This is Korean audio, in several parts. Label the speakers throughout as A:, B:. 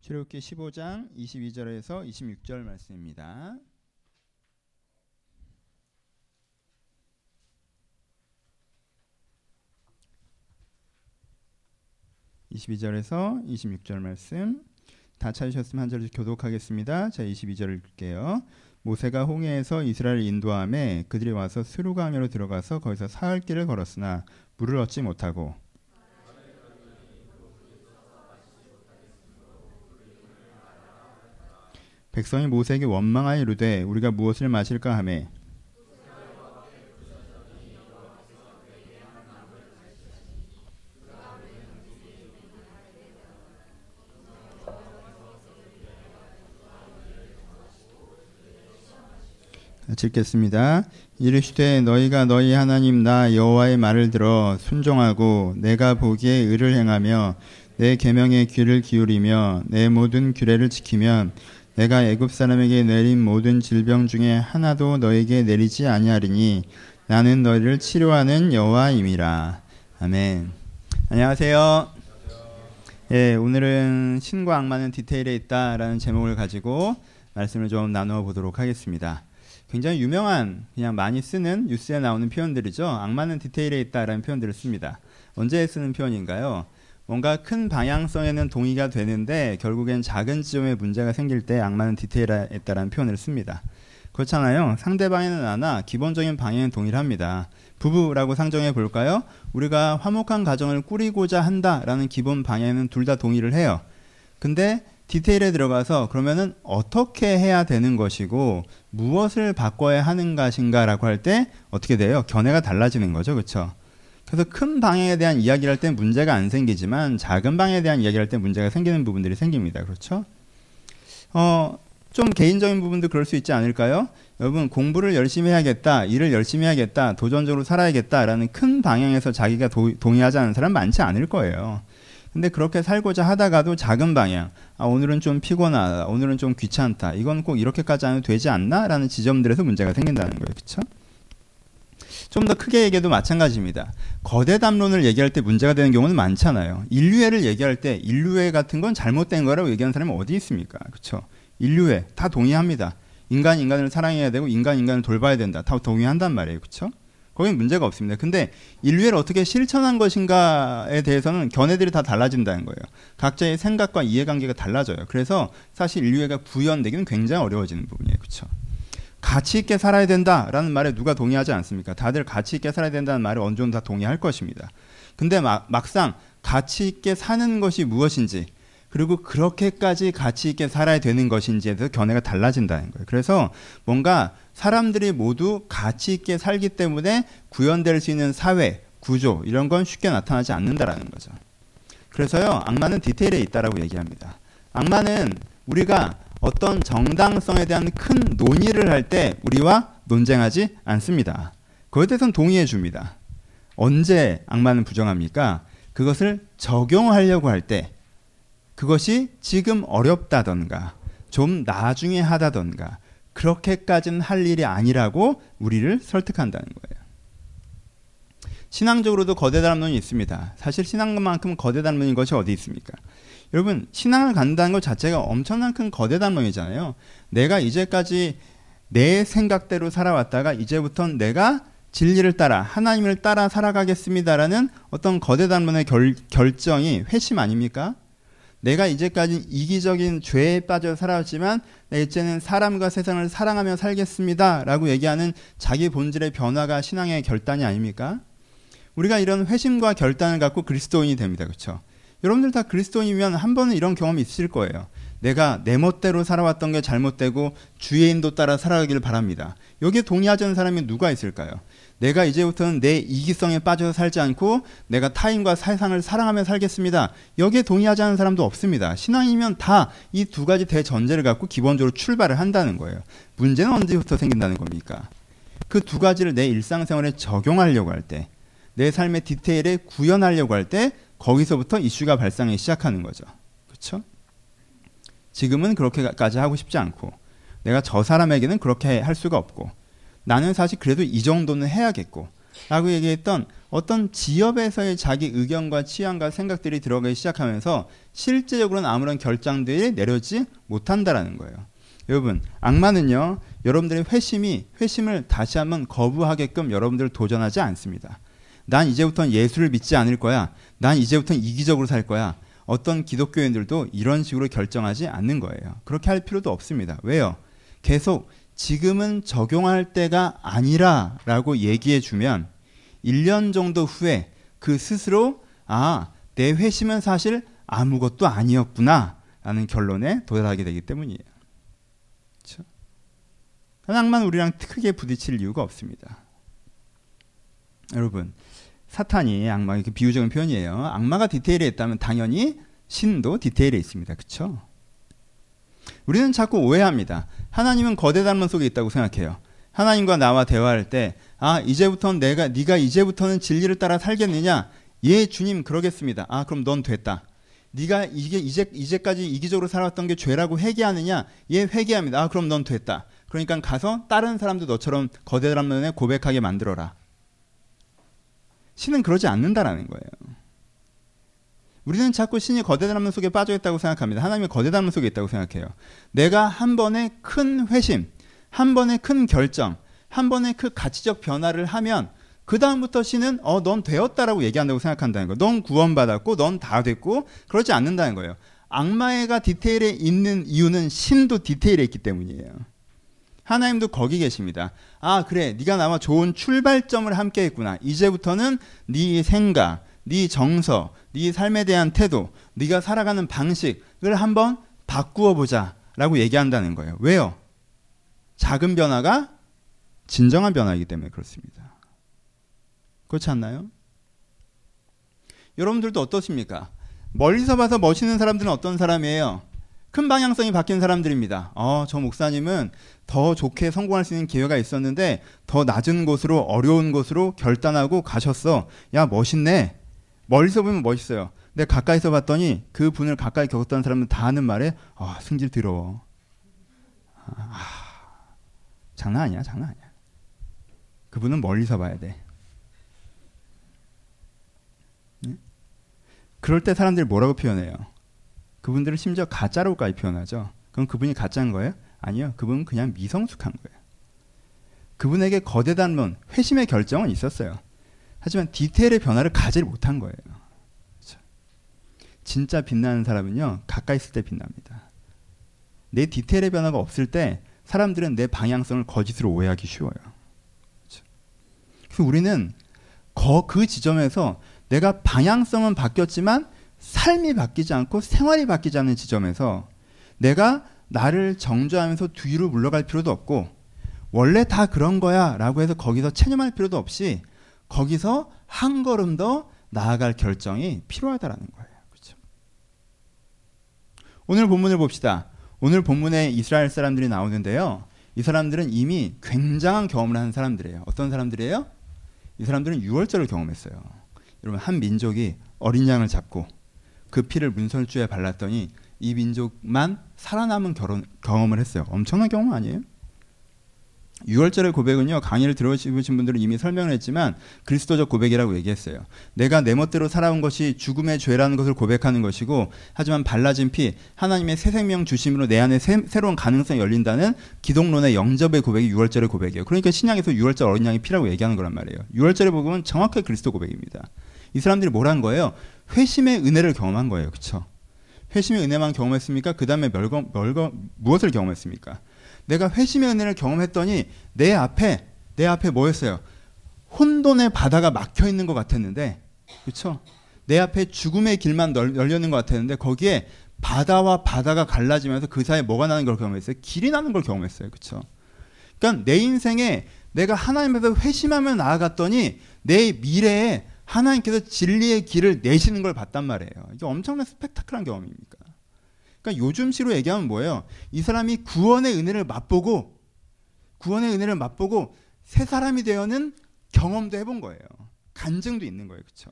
A: 출애굽기 15장 22절에서 26절 말씀입니다. (22절에서 26절) 말씀 다 찾으셨으면 한 절씩 교독하겠습니다. 자, 22절을 읽을게요. 모세가 홍해에서 이스라엘을 인도하매 그들이 와서 스루강으로 들어가서 거기서 사흘 길을 걸었으나 물을 얻지 못하고 백성이 모세에게 원망하여 이르되 우리가 무엇을 마실까 하매 읽겠습니다. 이르시되 너희가 너희 하나님 나 여호와의 말을 들어 순종하고 내가 보기에 의를 행하며 내 계명에 귀를 기울이며 내 모든 규례를 지키면 내가 애굽 사람에게 내린 모든 질병 중에 하나도 너에게 내리지 아니하리니 나는 너희를 치료하는 여호와임이라. 아멘. 안녕하세요. 예, 오늘은 신과 악마는 디테일에 있다라는 제목을 가지고 말씀을 좀 나누어 보도록 하겠습니다. 굉장히 유명한, 그냥 많이 쓰는 뉴스에 나오는 표현들이죠. 악마는 디테일에 있다라는 표현들을 씁니다. 언제 쓰는 표현인가요? 뭔가 큰 방향성에는 동의가 되는데 결국엔 작은 지점에 문제가 생길 때 악마는 디테일에 있다라는 표현을 씁니다. 그렇잖아요. 상대방에는 하나 기본적인 방향은 동의를 합니다. 부부라고 상정해 볼까요? 우리가 화목한 가정을 꾸리고자 한다라는 기본 방향에는 둘 다 동의를 해요. 근데 디테일에 들어가서 그러면은 어떻게 해야 되는 것이고 무엇을 바꿔야 하는 것인가라고 할 때 어떻게 돼요? 견해가 달라지는 거죠. 그렇죠? 그래서 큰 방향에 대한 이야기를 할 때 문제가 안 생기지만 작은 방향에 대한 이야기를 할 때 문제가 생기는 부분들이 생깁니다. 그렇죠? 좀 개인적인 부분도 그럴 수 있지 않을까요? 여러분, 공부를 열심히 해야겠다, 일을 열심히 해야겠다, 도전적으로 살아야겠다라는 큰 방향에서 자기가 동의하지 않는 사람 많지 않을 거예요. 근데 그렇게 살고자 하다가도 작은 방향, 오늘은 좀 피곤하다, 오늘은 좀 귀찮다, 이건 꼭 이렇게까지 하면 되지 않나? 라는 지점들에서 문제가 생긴다는 거예요. 그렇죠? 좀 더 크게 얘기해도 마찬가지입니다. 거대 담론을 얘기할 때 문제가 되는 경우는 많잖아요. 인류애를 얘기할 때 인류애 같은 건 잘못된 거라고 얘기하는 사람이 어디 있습니까? 그렇죠? 인류애 다 동의합니다. 인간이 인간을 사랑해야 되고 인간이 인간을 돌봐야 된다. 다 동의한단 말이에요. 그렇죠? 거긴 문제가 없습니다. 근데 인류애를 어떻게 실천한 것인가에 대해서는 견해들이 다 달라진다는 거예요. 각자의 생각과 이해관계가 달라져요. 그래서 사실 인류애가 구현되기는 굉장히 어려워지는 부분이에요. 그렇죠? 가치 있게 살아야 된다라는 말에 누가 동의하지 않습니까? 다들 가치 있게 살아야 된다는 말에 어느 정도 다 동의할 것입니다. 근데 막상 가치 있게 사는 것이 무엇인지, 그리고 그렇게까지 가치 있게 살아야 되는 것인지에 대해서 견해가 달라진다는 거예요. 그래서 뭔가 사람들이 모두 가치 있게 살기 때문에 구현될 수 있는 사회, 구조 이런 건 쉽게 나타나지 않는다라는 거죠. 그래서요, 악마는 디테일에 있다라고 얘기합니다. 악마는 우리가 어떤 정당성에 대한 큰 논의를 할 때 우리와 논쟁하지 않습니다. 그것에 대해서는 동의해 줍니다. 언제 악마는 부정합니까? 그것을 적용하려고 할 때, 그것이 지금 어렵다던가 좀 나중에 하다던가 그렇게까지는 할 일이 아니라고 우리를 설득한다는 거예요. 신앙적으로도 거대 담론이 있습니다. 사실 신앙만큼 거대 담론인 것이 어디 있습니까? 여러분, 신앙을 갖는다는 것 자체가 엄청난 큰 거대 담론이잖아요. 내가 이제까지 내 생각대로 살아왔다가 이제부터는 내가 진리를 따라 하나님을 따라 살아가겠습니다라는 어떤 거대 담론의 결정이 회심 아닙니까? 내가 이제까지 이기적인 죄에 빠져 살아왔지만 이제는 사람과 세상을 사랑하며 살겠습니다 라고 얘기하는 자기 본질의 변화가 신앙의 결단이 아닙니까? 우리가 이런 회심과 결단을 갖고 그리스도인이 됩니다. 그렇죠? 여러분들 다 그리스도인이면 한 번은 이런 경험이 있을 거예요. 내가 내 멋대로 살아왔던 게 잘못되고 주의 인도 따라 살아가기를 바랍니다. 여기에 동의하지 않는 사람이 누가 있을까요? 내가 이제부터는 내 이기성에 빠져서 살지 않고 내가 타인과 세상을 사랑하며 살겠습니다. 여기에 동의하지 않는 사람도 없습니다. 신앙이면 다 이 두 가지 대전제를 갖고 기본적으로 출발을 한다는 거예요. 문제는 언제부터 생긴다는 겁니까? 그 두 가지를 내 일상생활에 적용하려고 할 때, 내 삶의 디테일에 구현하려고 할 때 거기서부터 이슈가 발생하기 시작하는 거죠. 그렇죠? 지금은 그렇게까지 하고 싶지 않고 내가 저 사람에게는 그렇게 할 수가 없고 나는 사실 그래도 이 정도는 해야겠고 라고 얘기했던 어떤 지엽에서의 자기 의견과 취향과 생각들이 들어가기 시작하면서 실제적으로는 아무런 결정들이 내려지지 못한다라는 거예요. 여러분, 악마는요, 여러분들의 회심을 다시 한번 거부하게끔 여러분들을 도전하지 않습니다. 난 이제부터는 예수를 믿지 않을 거야. 난 이제부터는 이기적으로 살 거야. 어떤 기독교인들도 이런 식으로 결정하지 않는 거예요. 그렇게 할 필요도 없습니다. 왜요? 계속 지금은 적용할 때가 아니라 라고 얘기해 주면 1년 정도 후에 그 스스로 내 회심은 사실 아무것도 아니었구나 라는 결론에 도달하게 되기 때문이에요. 그렇죠? 악마는 우리랑 크게 부딪힐 이유가 없습니다. 여러분, 사탄이 악마, 이렇게 비유적인 표현이에요. 악마가 디테일에 있다면 당연히 신도 디테일에 있습니다. 그렇죠? 우리는 자꾸 오해합니다. 하나님은 거대 단문 속에 있다고 생각해요. 하나님과 나와 대화할 때 이제부터는 네가 이제부터는 진리를 따라 살겠느냐? 예, 주님 그러겠습니다. 그럼 넌 됐다. 네가 이제까지 이기적으로 살아왔던 게 죄라고 회개하느냐? 예, 회개합니다. 그럼 넌 됐다. 그러니까 가서 다른 사람도 너처럼 거대 단문에 고백하게 만들어라. 신은 그러지 않는다라는 거예요. 우리는 자꾸 신이 거대 단문 속에 빠져 있다고 생각합니다. 하나님이 거대 단문 속에 있다고 생각해요. 내가 한 번의 큰 회심, 한 번의 큰 결정, 한 번의 그 가치적 변화를 하면 그 다음부터 신은 넌 되었다라고 얘기한다고 생각한다는 거예요. 넌 구원받았고 넌 다 됐고 그러지 않는다는 거예요. 악마가 디테일에 있는 이유는 신도 디테일에 있기 때문이에요. 하나님도 거기 계십니다. 그래, 네가 나와 좋은 출발점을 함께 했구나. 이제부터는 네 생각, 네 정서, 네 삶에 대한 태도, 네가 살아가는 방식을 한번 바꾸어 보자 라고 얘기한다는 거예요. 왜요? 작은 변화가 진정한 변화이기 때문에 그렇습니다. 그렇지 않나요? 여러분들도 어떠십니까? 멀리서 봐서 멋있는 사람들은 어떤 사람이에요? 큰 방향성이 바뀐 사람들입니다. 저 목사님은 더 좋게 성공할 수 있는 기회가 있었는데 더 낮은 곳으로, 어려운 곳으로 결단하고 가셨어. 야, 멋있네. 멀리서 보면 멋있어요. 근데 가까이서 봤더니 그 분을 가까이 겪었던 사람은 다 하는 말에 승질 더러워. 장난 아니야. 그분은 멀리서 봐야 돼. 네? 그럴 때 사람들이 뭐라고 표현해요? 그분들은 심지어 가짜로까지 표현하죠. 그럼 그분이 가짜인 거예요? 아니요. 그분은 그냥 미성숙한 거예요. 그분에게 거대 단문, 회심의 결정은 있었어요. 하지만 디테일의 변화를 가지 못한 거예요. 그렇죠? 진짜 빛나는 사람은요, 가까이 있을 때 빛납니다. 내 디테일의 변화가 없을 때 사람들은 내 방향성을 거짓으로 오해하기 쉬워요. 그렇죠? 그래서 우리는 그 지점에서 내가 방향성은 바뀌었지만 삶이 바뀌지 않고 생활이 바뀌지 않는 지점에서 내가 나를 정죄하면서 뒤로 물러갈 필요도 없고 원래 다 그런 거야 라고 해서 거기서 체념할 필요도 없이 거기서 한 걸음 더 나아갈 결정이 필요하다라는 거예요. 그렇죠? 오늘 본문을 봅시다. 오늘 본문에 이스라엘 사람들이 나오는데요. 이 사람들은 이미 굉장한 경험을 한 사람들이에요. 어떤 사람들이에요? 이 사람들은 유월절을 경험했어요. 여러분, 한 민족이 어린 양을 잡고 그 피를 문설주에 발랐더니 이 민족만 살아남은 경험을 했어요. 엄청난 경험 아니에요? 유월절의 고백은요, 강의를 들어보신 분들은 이미 설명을 했지만 그리스도적 고백이라고 얘기했어요. 내가 내 멋대로 살아온 것이 죽음의 죄라는 것을 고백하는 것이고, 하지만 발라진 피, 하나님의 새 생명 주심으로 내 안에 새로운 가능성이 열린다는 기독론의 영접의 고백이 유월절의 고백이에요. 그러니까 신약에서 유월절 어린 양의 피라고 얘기하는 거란 말이에요. 유월절의 복음은 정확하게 그리스도 고백입니다. 이 사람들이 뭘 한 거예요? 회심의 은혜를 경험한 거예요. 그렇죠? 회심의 은혜만 경험했습니까? 그 다음에 무엇을 경험했습니까? 내가 회심의 은혜를 경험했더니 내 앞에 뭐였어요? 혼돈의 바다가 막혀 있는 것 같았는데, 그렇죠? 내 앞에 죽음의 길만 열려 있는 것 같았는데 거기에 바다와 바다가 갈라지면서 그 사이에 뭐가 나는 걸 경험했어요? 길이 나는 걸 경험했어요. 그렇죠? 그러니까 내 인생에 내가 하나님에서 회심하며 나아갔더니 내 미래에 하나님께서 진리의 길을 내시는 걸 봤단 말이에요. 이게 엄청난 스펙타클한 경험입니까? 그러니까 요즘시로 얘기하면 뭐예요? 이 사람이 구원의 은혜를 맛보고 새 사람이 되어는 경험도 해본 거예요. 간증도 있는 거예요. 그렇죠?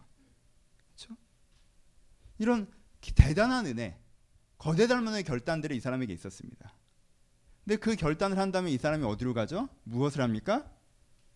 A: 이런 대단한 은혜, 거대 단문의 결단들이 이 사람에게 있었습니다. 근데 그 결단을 한다면 이 사람이 어디로 가죠? 무엇을 합니까?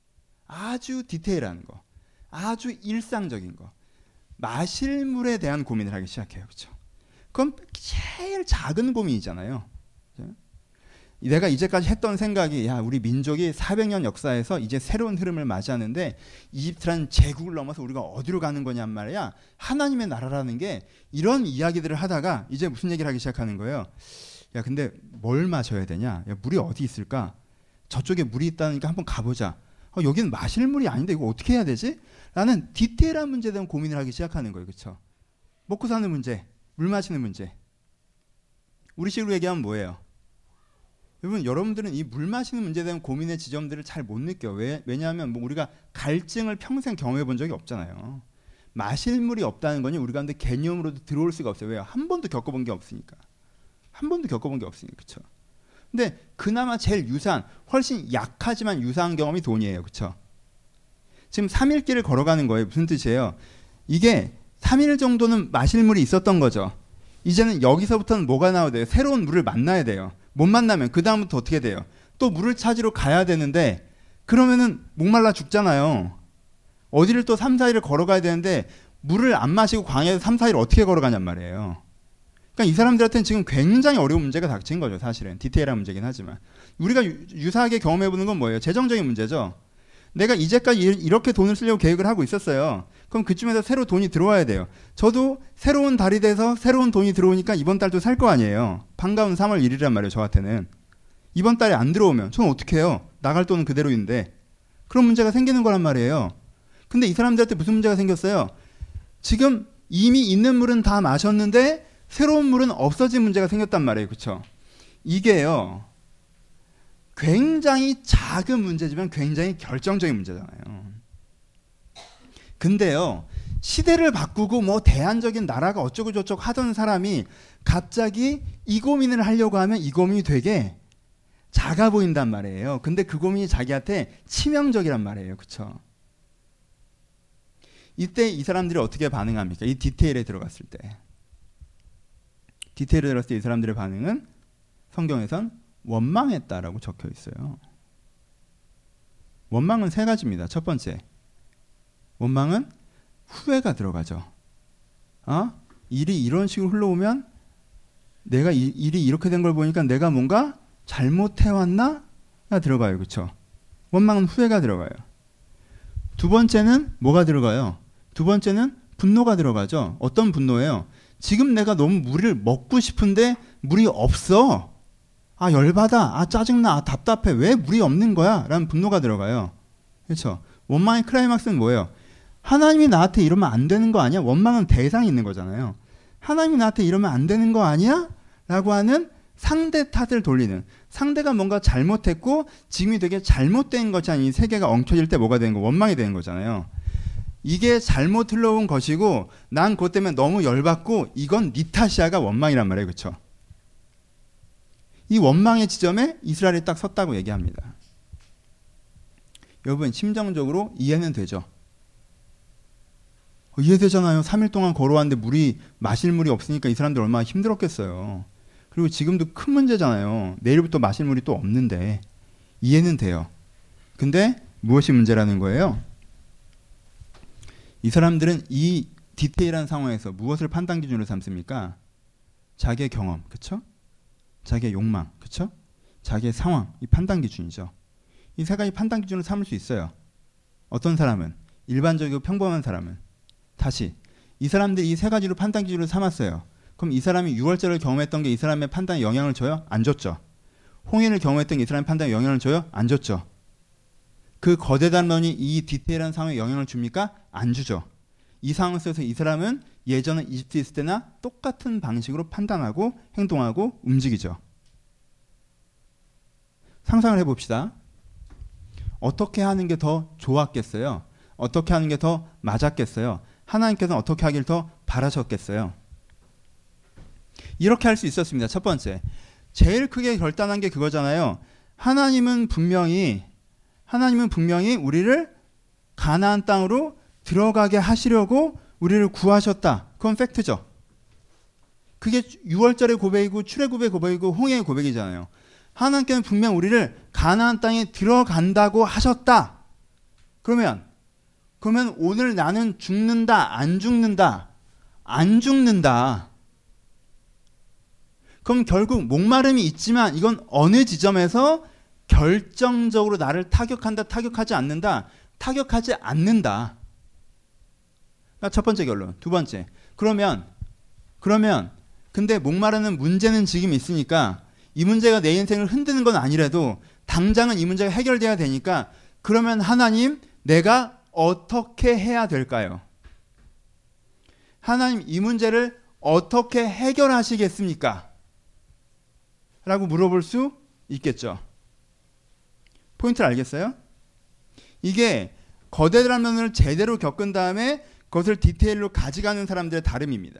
A: 아주 디테일한 거, 아주 일상적인 거, 마실 물에 대한 고민을 하기 시작해요. 그렇죠? 그건 제일 작은 고민이잖아요. 내가 이제까지 했던 생각이 우리 민족이 400년 역사에서 이제 새로운 흐름을 맞이하는데 이집트라는 제국을 넘어서 우리가 어디로 가는 거냔 말이야. 하나님의 나라라는 게 이런 이야기들을 하다가 이제 무슨 얘기를 하기 시작하는 거예요. 근데 뭘 마셔야 되냐? 물이 어디 있을까? 저쪽에 물이 있다니까 한번 가보자. 여기는 마실 물이 아닌데 이거 어떻게 해야 되지? 라는 디테일한 문제에 대한 고민을 하기 시작하는 거예요. 그렇죠? 먹고 사는 문제, 물 마시는 문제. 우리식으로 얘기하면 뭐예요? 여러분들은 이 물 마시는 문제에 대한 고민의 지점들을 잘 못 느껴요. 왜냐하면 우리가 갈증을 평생 경험해 본 적이 없잖아요. 마실 물이 없다는 거는 우리 가운데 개념으로도 들어올 수가 없어요. 왜요? 한 번도 겪어본 게 없으니까. 그렇죠? 근데 그나마 제일 유사한, 훨씬 약하지만 유사한 경험이 돈이에요. 그렇죠? 지금 3일 길을 걸어가는 거예요. 무슨 뜻이에요? 이게 3일 정도는 마실 물이 있었던 거죠. 이제는 여기서부터는 뭐가 나와야 돼요? 새로운 물을 만나야 돼요. 못 만나면 그 다음부터 어떻게 돼요? 또 물을 찾으러 가야 되는데 그러면은 목말라 죽잖아요. 어디를 또 3, 4일을 걸어가야 되는데 물을 안 마시고 광야에서 3, 4일 어떻게 걸어가냔 말이에요. 그러니까 이 사람들한테는 지금 굉장히 어려운 문제가 닥친 거죠. 사실은 디테일한 문제긴 하지만 우리가 유사하게 경험해보는 건 뭐예요? 재정적인 문제죠. 내가 이제까지 이렇게 돈을 쓰려고 계획을 하고 있었어요. 그럼 그쯤에서 새로 돈이 들어와야 돼요. 저도 새로운 달이 돼서 새로운 돈이 들어오니까 이번 달도 살 거 아니에요. 반가운 3월 1일이란 말이에요. 저한테는. 이번 달에 안 들어오면 저는 어떻게 해요? 나갈 돈은 그대로인데. 그런 문제가 생기는 거란 말이에요. 근데 이 사람들한테 무슨 문제가 생겼어요? 지금 이미 있는 물은 다 마셨는데 새로운 물은 없어진 문제가 생겼단 말이에요. 그렇죠? 이게요. 굉장히 작은 문제지만 굉장히 결정적인 문제잖아요. 근데요, 시대를 바꾸고 대안적인 나라가 어쩌고 저쩌고 하던 사람이 갑자기 이 고민을 하려고 하면 이 고민이 되게 작아 보인단 말이에요. 근데 그 고민이 자기한테 치명적이란 말이에요. 그렇죠? 이때 이 사람들이 어떻게 반응합니까? 이 디테일에 들어갔을 때. 디테일에 들어갔을 때 이 사람들의 반응은 성경에선 원망했다라고 적혀 있어요. 원망은 세 가지입니다. 첫 번째, 원망은 후회가 들어가죠. 일이 이런 식으로 흘러오면 내가 일이 이렇게 된 걸 보니까 내가 뭔가 잘못해왔나? 가 들어가요. 그렇죠? 원망은 후회가 들어가요. 두 번째는 뭐가 들어가요? 두 번째는 분노가 들어가죠. 어떤 분노예요? 지금 내가 너무 물을 먹고 싶은데 물이 없어. 열받아. 짜증나. 답답해. 왜 물이 없는 거야? 라는 분노가 들어가요. 그렇죠? 원망의 클라이막스는 뭐예요? 하나님이 나한테 이러면 안 되는 거 아니야? 원망은 대상이 있는 거잖아요. 하나님이 나한테 이러면 안 되는 거 아니야? 라고 하는 상대 탓을 돌리는, 상대가 뭔가 잘못했고 지금이 되게 잘못된 것이 이 세계가 엉켜질 때 뭐가 되는 거? 원망이 되는 거잖아요. 이게 잘못 흘러온 것이고 난 그것 때문에 너무 열받고 이건 네 탓이야가 원망이란 말이에요. 그렇죠? 이 원망의 지점에 이스라엘이 딱 섰다고 얘기합니다. 여러분 심정적으로 이해는 되죠? 이해되잖아요. 3일 동안 걸어왔는데 마실 물이 없으니까 이 사람들 얼마나 힘들었겠어요. 그리고 지금도 큰 문제잖아요. 내일부터 마실 물이 또 없는데 이해는 돼요. 근데 무엇이 문제라는 거예요? 이 사람들은 이 디테일한 상황에서 무엇을 판단 기준으로 삼습니까? 자기의 경험, 그렇죠? 자기의 욕망, 그렇죠? 자기의 상황, 이 판단 기준이죠. 이 세 가지 판단 기준으로 삼을 수 있어요. 어떤 사람은, 일반적이고 평범한 사람은. 다시 이 사람들이 이 세 가지로 판단 기준으로 삼았어요. 그럼 이 사람이 6월절을 경험했던 게 이 사람의 판단에 영향을 줘요? 안 줬죠. 홍해를 경험했던 게 이 사람의 판단에 영향을 줘요? 안 줬죠. 그 거대한 면이 이 디테일한 상황에 영향을 줍니까? 안 주죠. 이 상황 속에서 이 사람은 예전에 이집트에 있을 때나 똑같은 방식으로 판단하고 행동하고 움직이죠. 상상을 해봅시다. 어떻게 하는 게 더 좋았겠어요? 어떻게 하는 게 더 맞았겠어요? 하나님께서는 어떻게 하길 더 바라셨겠어요? 이렇게 할 수 있었습니다. 첫 번째, 제일 크게 결단한 게 그거잖아요. 하나님은 분명히 우리를 가나안 땅으로 들어가게 하시려고 우리를 구하셨다. 그건 팩트죠. 그게 6월절의 고백이고 출애굽의 고백이고 홍해의 고백이잖아요. 하나님께는 분명 우리를 가나안 땅에 들어간다고 하셨다. 그러면 오늘 나는 죽는다, 안 죽는다? 안 죽는다. 그럼 결국 목마름이 있지만 이건 어느 지점에서 결정적으로 나를 타격한다, 타격하지 않는다, 타격하지 않는다. 첫 번째 결론. 두 번째. 그러면 근데 목마르는 문제는 지금 있으니까 이 문제가 내 인생을 흔드는 건 아니라도 당장은 이 문제가 해결돼야 되니까 그러면 하나님, 내가 어떻게 해야 될까요? 하나님, 이 문제를 어떻게 해결하시겠습니까? 라고 물어볼 수 있겠죠. 포인트를 알겠어요? 이게 거대라면을 제대로 겪은 다음에 그것을 디테일로 가져가는 사람들의 다름입니다.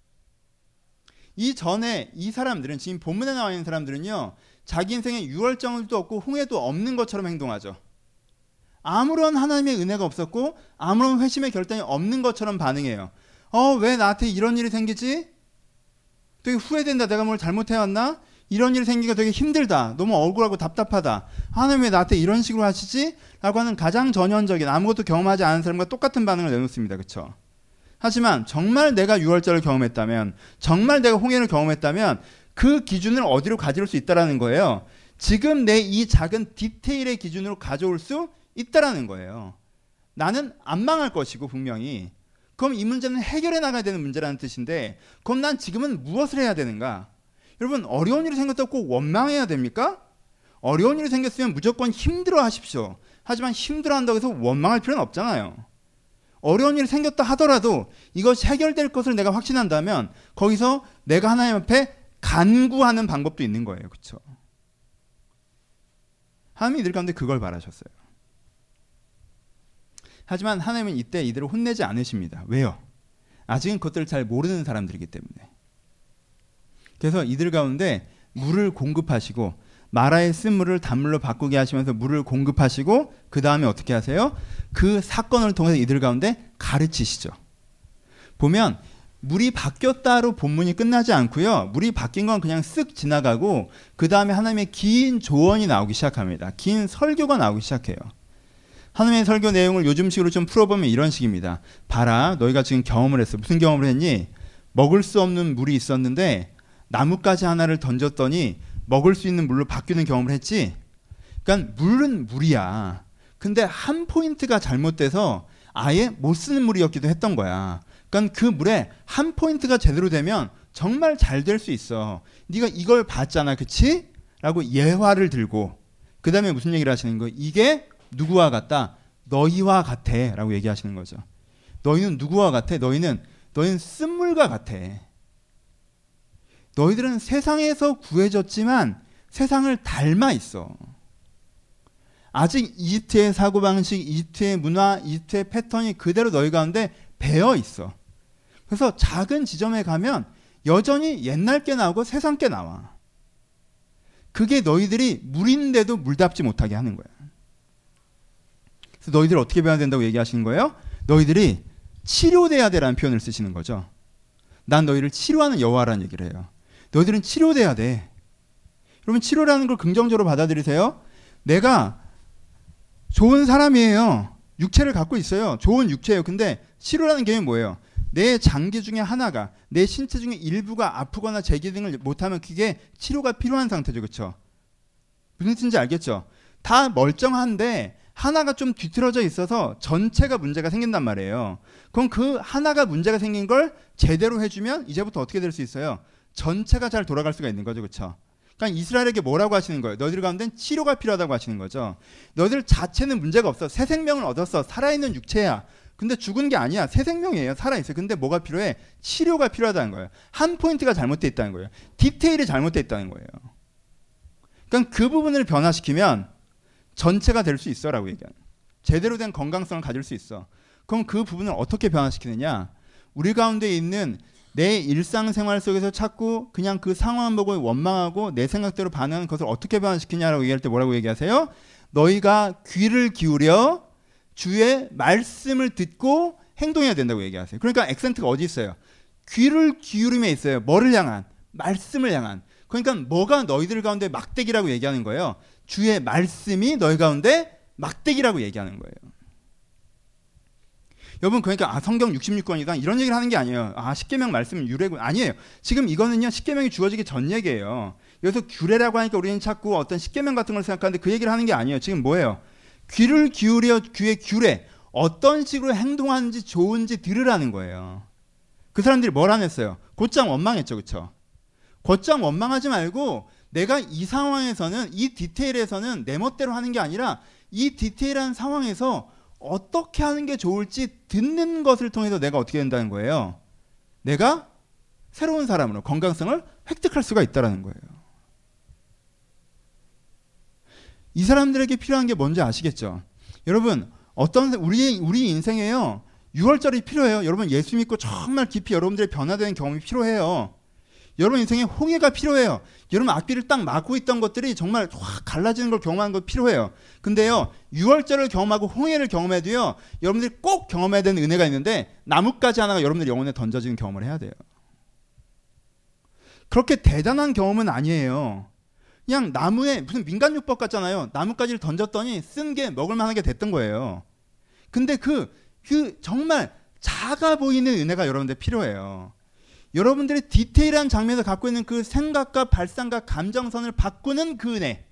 A: 이전에 이 사람들은, 지금 본문에 나와 있는 사람들은요, 자기 인생에 유월절도 없고 홍해도 없는 것처럼 행동하죠. 아무런 하나님의 은혜가 없었고 아무런 회심의 결단이 없는 것처럼 반응해요. 왜 나한테 이런 일이 생기지? 되게 후회된다. 내가 뭘 잘못해왔나? 이런 일이 생기기가 되게 힘들다. 너무 억울하고 답답하다. 하나님 왜 나한테 이런 식으로 하시지? 라고 하는 가장 전형적인, 아무것도 경험하지 않은 사람과 똑같은 반응을 내놓습니다. 그렇죠? 하지만 정말 내가 유월절을 경험했다면, 정말 내가 홍해를 경험했다면 그 기준을 어디로 가져올 수 있다는 거예요. 지금 내 이 작은 디테일의 기준으로 가져올 수 있다라는 거예요. 나는 안 망할 것이고 분명히. 그럼 이 문제는 해결해 나가야 되는 문제라는 뜻인데, 그럼 난 지금은 무엇을 해야 되는가? 여러분, 어려운 일이 생겼다고 꼭 원망해야 됩니까? 어려운 일이 생겼으면 무조건 힘들어 하십시오. 하지만 힘들어 한다고 해서 원망할 필요는 없잖아요. 어려운 일이 생겼다 하더라도 이것이 해결될 것을 내가 확신한다면 거기서 내가 하나님 앞에 간구하는 방법도 있는 거예요. 그렇죠? 하나님이 이들 가운데 그걸 바라셨어요. 하지만 하나님은 이때 이들을 혼내지 않으십니다. 왜요? 아직은 그것들을 잘 모르는 사람들이기 때문에. 그래서 이들 가운데 물을 공급하시고 마라의 쓴물을 단물로 바꾸게 하시면서 물을 공급하시고 그 다음에 어떻게 하세요? 그 사건을 통해서 이들 가운데 가르치시죠. 보면 물이 바뀌었다로 본문이 끝나지 않고요. 물이 바뀐 건 그냥 쓱 지나가고 그 다음에 하나님의 긴 조언이 나오기 시작합니다. 긴 설교가 나오기 시작해요. 하나님의 설교 내용을 요즘식으로 좀 풀어보면 이런 식입니다. 봐라, 너희가 지금 경험을 했어. 무슨 경험을 했니? 먹을 수 없는 물이 있었는데 나뭇가지 하나를 던졌더니 먹을 수 있는 물로 바뀌는 경험을 했지. 그러니까 물은 물이야. 근데 한 포인트가 잘못돼서 아예 못 쓰는 물이었기도 했던 거야. 그러니까 그 물에 한 포인트가 제대로 되면 정말 잘 될 수 있어. 네가 이걸 봤잖아, 그치? 라고 예화를 들고 그 다음에 무슨 얘기를 하시는 거예요? 이게 누구와 같다? 너희와 같아 라고 얘기하시는 거죠. 너희는 누구와 같아? 너희는 쓴물과 같아. 너희들은 세상에서 구해졌지만 세상을 닮아 있어. 아직 이집트의 사고방식, 이집트의 문화, 이집트의 패턴이 그대로 너희 가운데 배어 있어. 그래서 작은 지점에 가면 여전히 옛날 게 나오고 세상 게 나와. 그게 너희들이 물인데도 물답지 못하게 하는 거야. 그래서 너희들 어떻게 배워야 된다고 얘기하시는 거예요? 너희들이 치료돼야 되라는 표현을 쓰시는 거죠. 난 너희를 치료하는 여호와라는 얘기를 해요. 너희들은 치료돼야 돼. 여러분, 치료라는 걸 긍정적으로 받아들이세요. 내가 좋은 사람이에요. 육체를 갖고 있어요. 좋은 육체예요. 근데 치료라는 개념이 뭐예요? 내 장기 중에 하나가, 내 신체 중에 일부가 아프거나 재기능을 못하면 그게 치료가 필요한 상태죠. 그렇죠? 무슨 뜻인지 알겠죠? 다 멀쩡한데 하나가 좀 뒤틀어져 있어서 전체가 문제가 생긴단 말이에요. 그럼 그 하나가 문제가 생긴 걸 제대로 해주면 이제부터 어떻게 될 수 있어요? 전체가 잘 돌아갈 수가 있는 거죠. 그렇죠? 그러니까 이스라엘에게 뭐라고 하시는 거예요? 너희들 가운데는 치료가 필요하다고 하시는 거죠. 너희들 자체는 문제가 없어. 새 생명을 얻었어. 살아있는 육체야. 근데 죽은 게 아니야. 새 생명이에요. 살아있어요. 근데 뭐가 필요해? 치료가 필요하다는 거예요. 한 포인트가 잘못되어 있다는 거예요. 디테일이 잘못되어 있다는 거예요. 그러니까 그 부분을 변화시키면 전체가 될 수 있어 라고 얘기하는. 제대로 된 건강성을 가질 수 있어. 그럼 그 부분을 어떻게 변화시키느냐? 우리 가운데 있는 내 일상생활 속에서 자꾸 그냥 그 상황 보고 원망하고 내 생각대로 반응하는 것을 어떻게 변화시키냐라고 얘기할 때 뭐라고 얘기하세요? 너희가 귀를 기울여 주의 말씀을 듣고 행동해야 된다고 얘기하세요. 그러니까 액센트가 어디 있어요? 귀를 기울임에 있어요. 뭐를 향한? 말씀을 향한. 그러니까 뭐가 너희들 가운데 막대기라고 얘기하는 거예요? 주의 말씀이 너희 가운데 막대기라고 얘기하는 거예요. 여러분 그러니까 성경 66권이다 이런 얘기를 하는 게 아니에요. 십계명 말씀 유래군 아니에요. 지금 이거는요 십계명이 주어지기 전 얘기예요. 여기서 규례라고 하니까 우리는 자꾸 어떤 십계명 같은 걸 생각하는데 그 얘기를 하는 게 아니에요. 지금 뭐예요? 귀를 기울여 귀의 규례 어떤 식으로 행동하는지 좋은지 들으라는 거예요. 그 사람들이 뭘 안 했어요? 곧장 원망했죠, 그렇죠? 곧장 원망하지 말고 내가 이 상황에서는 이 디테일에서는 내 멋대로 하는 게 아니라 이 디테일한 상황에서 어떻게 하는 게 좋을지 듣는 것을 통해서 내가 어떻게 된다는 거예요? 내가 새로운 사람으로 건강성을 획득할 수가 있다는 거예요. 이 사람들에게 필요한 게 뭔지 아시겠죠? 여러분 우리 인생에요 6월절이 필요해요. 여러분 예수 믿고 정말 깊이 여러분들의 변화되는 경험이 필요해요. 여러분 인생에 홍해가 필요해요. 여러분 앞길을 딱 막고 있던 것들이 정말 확 갈라지는 걸 경험하는 거 필요해요. 근데요 6월절을 경험하고 홍해를 경험해도요 여러분들이 꼭 경험해야 되는 은혜가 있는데 나뭇가지 하나가 여러분들 영혼에 던져지는 경험을 해야 돼요. 그렇게 대단한 경험은 아니에요. 그냥 나무에 무슨 민간요법 같잖아요. 나뭇가지를 던졌더니 쓴 게 먹을 만하게 됐던 거예요. 근데 그 정말 작아 보이는 은혜가 여러분들 필요해요. 여러분들이 디테일한 장면에서 갖고 있는 그 생각과 발상과 감정선을 바꾸는 그 은혜.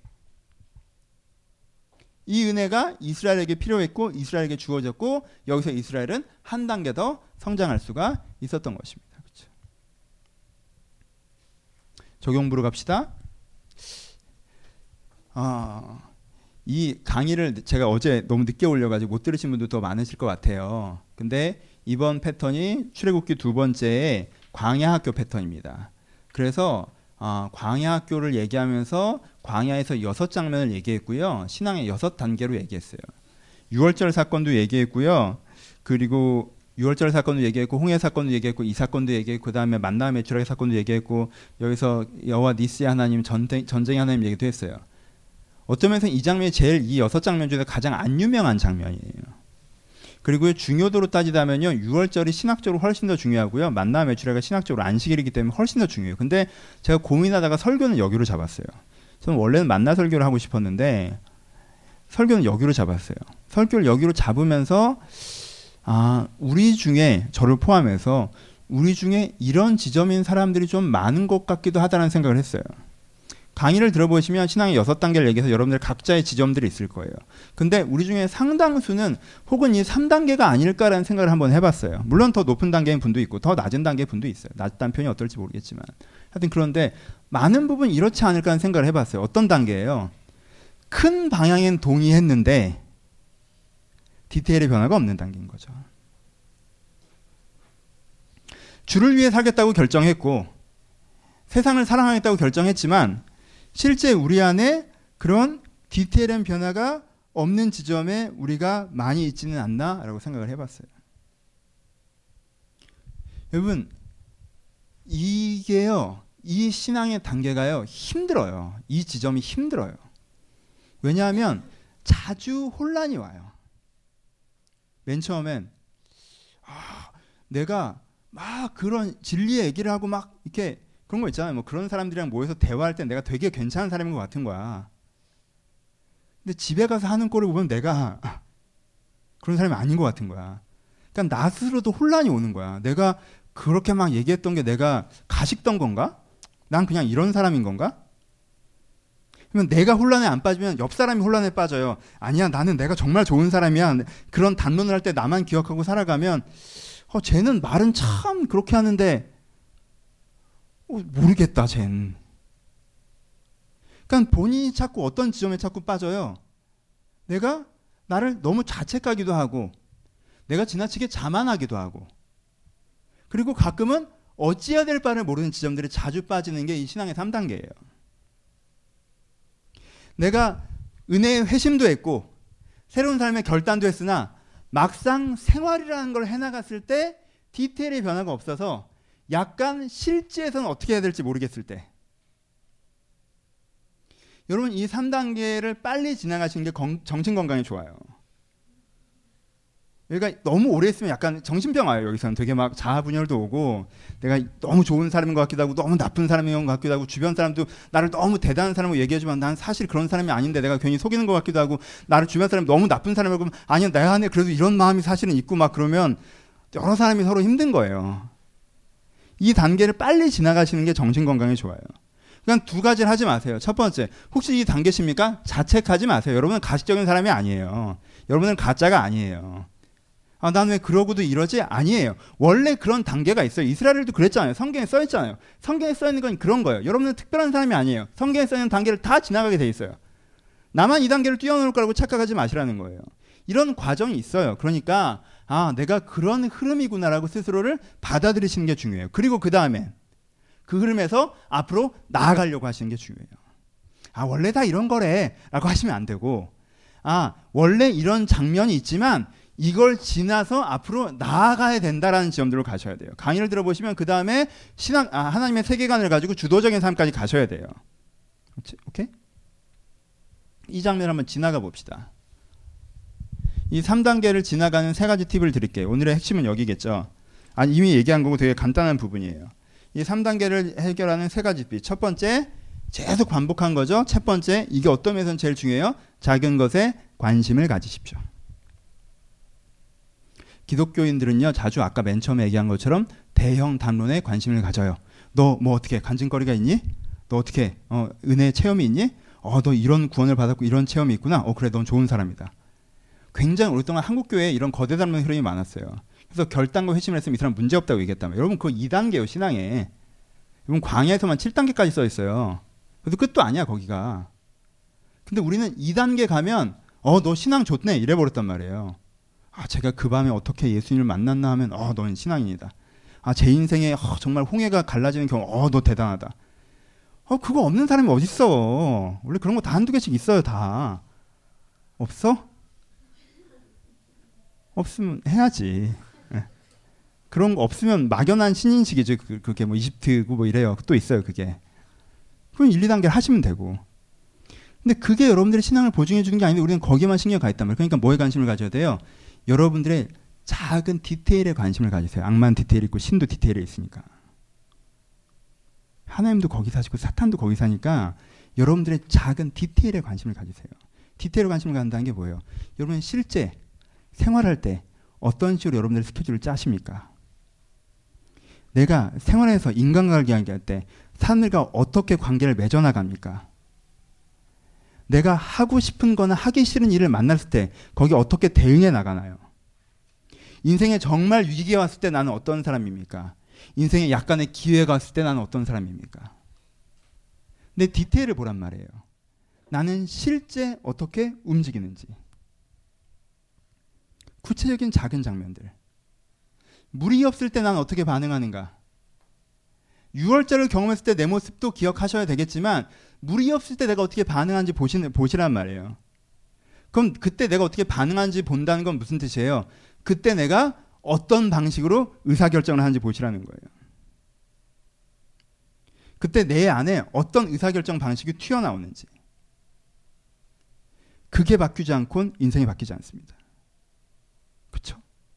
A: 이 은혜가 이스라엘에게 필요했고 이스라엘에게 주어졌고 여기서 이스라엘은 한 단계 더 성장할 수가 있었던 것입니다. 그렇죠? 적용부로 갑시다. 이 강의를 제가 어제 너무 늦게 올려가지고 못 들으신 분도 더 많으실 것 같아요. 근데 이번 패턴이 출애굽기 2번째에 광야학교 패턴입니다. 그래서 광야학교를 얘기하면서 광야에서 6장면을 얘기했고요. 신앙의 6단계로 얘기했어요. 6월절 사건도 얘기했고요. 그리고 6월절 사건도 얘기했고 홍해 사건도 얘기했고 이 사건도 얘기했고 그 다음에 만나 메추라기 사건도 얘기했고 여기서 여호와 니스의 하나님 전쟁의 하나님 얘기도 했어요. 어쩌면서 이 장면이 제일 이 6장면 중에서 가장 안 유명한 장면이에요. 그리고 중요도로 따지자면요 6월절이 신학적으로 훨씬 더 중요하고요 만나 메추라기가 신학적으로 안식일이기 때문에 훨씬 더 중요해요. 근데 제가 고민하다가 설교는 여기로 잡았어요. 저는 원래는 만나 설교를 하고 싶었는데 설교는 여기로 잡았어요. 설교를 여기로 잡으면서 우리 중에 저를 포함해서 우리 중에 이런 지점인 사람들이 좀 많은 것 같기도 하다는 생각을 했어요. 강의를 들어보시면 신앙의 6단계를 얘기해서 여러분들 각자의 지점들이 있을 거예요. 근데 우리 중에 상당수는 혹은 이 3단계가 아닐까라는 생각을 한번 해봤어요. 물론 더 높은 단계인 분도 있고 더 낮은 단계의 분도 있어요. 낮다는 표현이 어떨지 모르겠지만 하여튼 그런데 많은 부분 이렇지 않을까 하는 생각을 해봤어요. 어떤 단계예요? 큰 방향엔 동의했는데 디테일의 변화가 없는 단계인 거죠. 주를 위해 살겠다고 결정했고 세상을 사랑하겠다고 결정했지만 실제 우리 안에 그런 디테일한 변화가 없는 지점에 우리가 많이 있지는 않나라고 생각을 해봤어요. 여러분 이게요 이 신앙의 단계가요 힘들어요. 이 지점이 힘들어요. 왜냐하면 자주 혼란이 와요. 맨 처음엔 내가 막 그런 진리의 얘기를 하고 막 이렇게 그런 거 있잖아요. 뭐 그런 사람들이랑 모여서 대화할 때 내가 되게 괜찮은 사람인 것 같은 거야. 근데 집에 가서 하는 꼴을 보면 내가 그런 사람이 아닌 것 같은 거야. 그러니까 나 스스로도 혼란이 오는 거야. 내가 그렇게 막 얘기했던 게 내가 가식던 건가? 난 그냥 이런 사람인 건가? 그러면 내가 혼란에 안 빠지면 옆 사람이 혼란에 빠져요. 아니야, 나는 내가 정말 좋은 사람이야. 그런 단론을 할 때 나만 기억하고 살아가면 쟤는 말은 참 그렇게 하는데 모르겠다, 쟨. 그러니까 본인이 자꾸 어떤 지점에 자꾸 빠져요. 내가 나를 너무 자책하기도 하고 내가 지나치게 자만하기도 하고 그리고 가끔은 어찌해야 될 바를 모르는 지점들이 자주 빠지는 게 이 신앙의 3단계예요. 내가 은혜의 회심도 했고 새로운 삶의 결단도 했으나 막상 생활이라는 걸 해나갔을 때 디테일의 변화가 없어서 약간 실제에서는 어떻게 해야 될지 모르겠을 때 여러분 이 3단계를 빨리 지나가시는 게 정신건강에 좋아요. 그러니까 너무 오래 있으면 약간 정신병 와요. 여기서는 되게 막 자아분열도 오고 내가 너무 좋은 사람인 것 같기도 하고 너무 나쁜 사람인 것 같기도 하고 주변 사람도 나를 너무 대단한 사람으로 얘기하지만 난 사실 그런 사람이 아닌데 내가 괜히 속이는 것 같기도 하고 나를 주변 사람이 너무 나쁜 사람이라고 하면 아니야 내 안에 그래도 이런 마음이 사실은 있고 막 그러면 여러 사람이 서로 힘든 거예요. 이 단계를 빨리 지나가시는 게 정신건강에 좋아요. 그러니까 두 가지를 하지 마세요. 첫 번째, 혹시 이 단계십니까? 자책하지 마세요. 여러분은 가식적인 사람이 아니에요. 여러분은 가짜가 아니에요. 아, 난 왜 그러고도 이러지? 아니에요. 원래 그런 단계가 있어요. 이스라엘도 그랬잖아요. 성경에 써있잖아요. 성경에 써있는 건 그런 거예요. 여러분은 특별한 사람이 아니에요. 성경에 써있는 단계를 다 지나가게 돼 있어요. 나만 이 단계를 뛰어넘을 거라고 착각하지 마시라는 거예요. 이런 과정이 있어요. 그러니까 아, 내가 그런 흐름이구나라고 스스로를 받아들이시는 게 중요해요. 그리고 그 다음에 그 흐름에서 앞으로 나아가려고 하시는 게 중요해요. 아, 원래 다 이런 거래 라고 하시면 안 되고 아, 원래 이런 장면이 있지만 이걸 지나서 앞으로 나아가야 된다라는 지점들로 가셔야 돼요. 강의를 들어보시면 그 다음에 하나님의 세계관을 가지고 주도적인 삶까지 가셔야 돼요. 그렇지? 오케이? 이 장면 한번 지나가 봅시다. 이 3단계를 지나가는 세 가지 팁을 드릴게요. 오늘의 핵심은 여기겠죠. 아니, 이미 얘기한 거고 되게 간단한 부분이에요. 이 3단계를 해결하는 세 가지 팁. 첫 번째, 계속 반복한 거죠. 첫 번째, 이게 어떤 면에서는 제일 중요해요. 작은 것에 관심을 가지십시오. 기독교인들은요, 자주 아까 맨 처음에 얘기한 것처럼 대형 담론에 관심을 가져요. 너 뭐 어떻게 간증거리가 있니? 너 어떻게 은혜 체험이 있니? 너 이런 구원을 받았고 이런 체험이 있구나. 그래, 넌 좋은 사람이다. 굉장히 오랫동안 한국교회에 이런 거대 담론 흐름이 많았어요. 그래서 결단과 회심을 했으면 이 사람 문제없다고 얘기했다면 여러분 그거 2단계예요. 신앙에. 여러분 광야에서만 7단계까지 써 있어요. 그래서 끝도 아니야 거기가. 근데 우리는 2단계 가면 너 신앙 좋네 이래버렸단 말이에요. 아, 제가 그 밤에 어떻게 예수님을 만났나 하면 너는 신앙인이다. 아, 제 인생에 정말 홍해가 갈라지는 경우 너 대단하다. 그거 없는 사람이 어딨어. 원래 그런 거 다 한두 개씩 있어요. 다. 없어? 없으면 해야지. 네. 그런 거 없으면 막연한 신인식이죠. 그게 뭐 이집트고 뭐 이래요. 또 있어요. 그게. 그럼 1, 2단계를 하시면 되고. 근데 그게 여러분들의 신앙을 보증해 주는 게 아닌데 우리는 거기에만 신경이 가 있단 말이에요. 그러니까 뭐에 관심을 가져야 돼요? 여러분들의 작은 디테일에 관심을 가지세요. 악만 디테일이 있고 신도 디테일이 있으니까. 하나님도 거기 사시고 사탄도 거기 사니까 여러분들의 작은 디테일에 관심을 가지세요. 디테일에 관심을 갖는다는 게 뭐예요? 여러분 실제 생활할 때 어떤 식으로 여러분들의 스케줄을 짜십니까? 내가 생활에서 인간관계 할 때 사람들과 어떻게 관계를 맺어나갑니까? 내가 하고 싶은 거나 하기 싫은 일을 만났을 때 거기 어떻게 대응해 나가나요? 인생에 정말 위기가 왔을 때 나는 어떤 사람입니까? 인생에 약간의 기회가 왔을 때 나는 어떤 사람입니까? 내 디테일을 보란 말이에요. 나는 실제 어떻게 움직이는지. 구체적인 작은 장면들. 물이 없을 때 나는 어떻게 반응하는가? 6월절을 경험했을 때 내 모습도 기억하셔야 되겠지만 물이 없을 때 내가 어떻게 반응하는지 보시란 말이에요. 그럼 그때 내가 어떻게 반응하는지 본다는 건 무슨 뜻이에요? 그때 내가 어떤 방식으로 의사결정을 하는지 보시라는 거예요. 그때 내 안에 어떤 의사결정 방식이 튀어나오는지. 그게 바뀌지 않고는 인생이 바뀌지 않습니다. 그렇죠?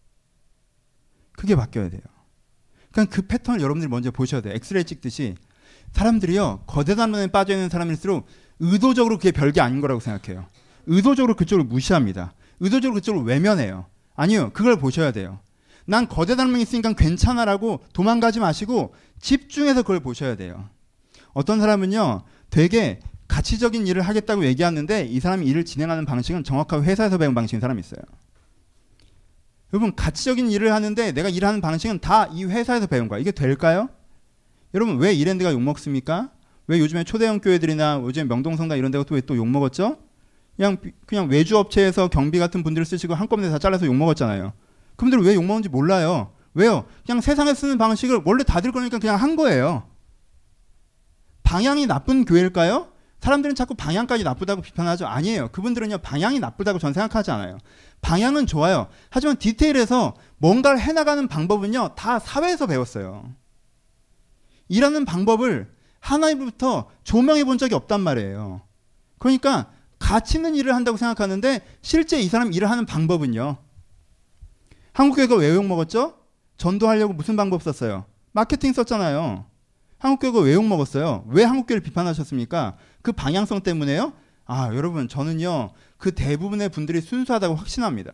A: 그게 바뀌어야 돼요. 그러니까 그 패턴을 여러분들이 먼저 보셔야 돼요. 엑스레이 찍듯이 사람들이요. 거대 담론에 빠져있는 사람일수록 의도적으로 그게 별게 아닌 거라고 생각해요. 의도적으로 그쪽을 무시합니다. 의도적으로 그쪽을 외면해요. 아니요. 그걸 보셔야 돼요. 난 거대 담론이 있으니까 괜찮아라고 도망가지 마시고 집중해서 그걸 보셔야 돼요. 어떤 사람은요. 되게 가치적인 일을 하겠다고 얘기하는데 이 사람이 일을 진행하는 방식은 정확하게 회사에서 배운 방식인 사람이 있어요. 여러분 가치적인 일을 하는데 내가 일하는 방식은 다 이 회사에서 배운 거야. 이게 될까요? 여러분 왜 이랜드가 욕먹습니까? 왜 요즘에 초대형 교회들이나 요즘 명동성당 이런 데가 또 왜 또 욕먹었죠? 그냥 외주 업체에서 경비 같은 분들을 쓰시고 한꺼번에 다 잘라서 욕먹었잖아요. 그분들은 왜 욕먹는지 몰라요. 왜요? 그냥 세상에 쓰는 방식을 원래 다들 그러니까 그냥 한 거예요. 방향이 나쁜 교회일까요? 사람들은 자꾸 방향까지 나쁘다고 비판하죠. 아니에요. 그분들은요 방향이 나쁘다고 전 생각하지 않아요. 방향은 좋아요. 하지만 디테일에서 뭔가를 해나가는 방법은요 다 사회에서 배웠어요. 일하는 방법을 하나님부터 조명해 본 적이 없단 말이에요. 그러니까 가치 있는 일을 한다고 생각하는데 실제 이 사람 일을 하는 방법은요 한국교회가 왜 욕먹었죠? 전도하려고 무슨 방법 썼어요? 마케팅 썼잖아요. 한국교회가 왜 욕먹었어요? 왜 한국교회를 비판하셨습니까? 그 방향성 때문에요? 여러분, 저는요, 그 대부분의 분들이 순수하다고 확신합니다.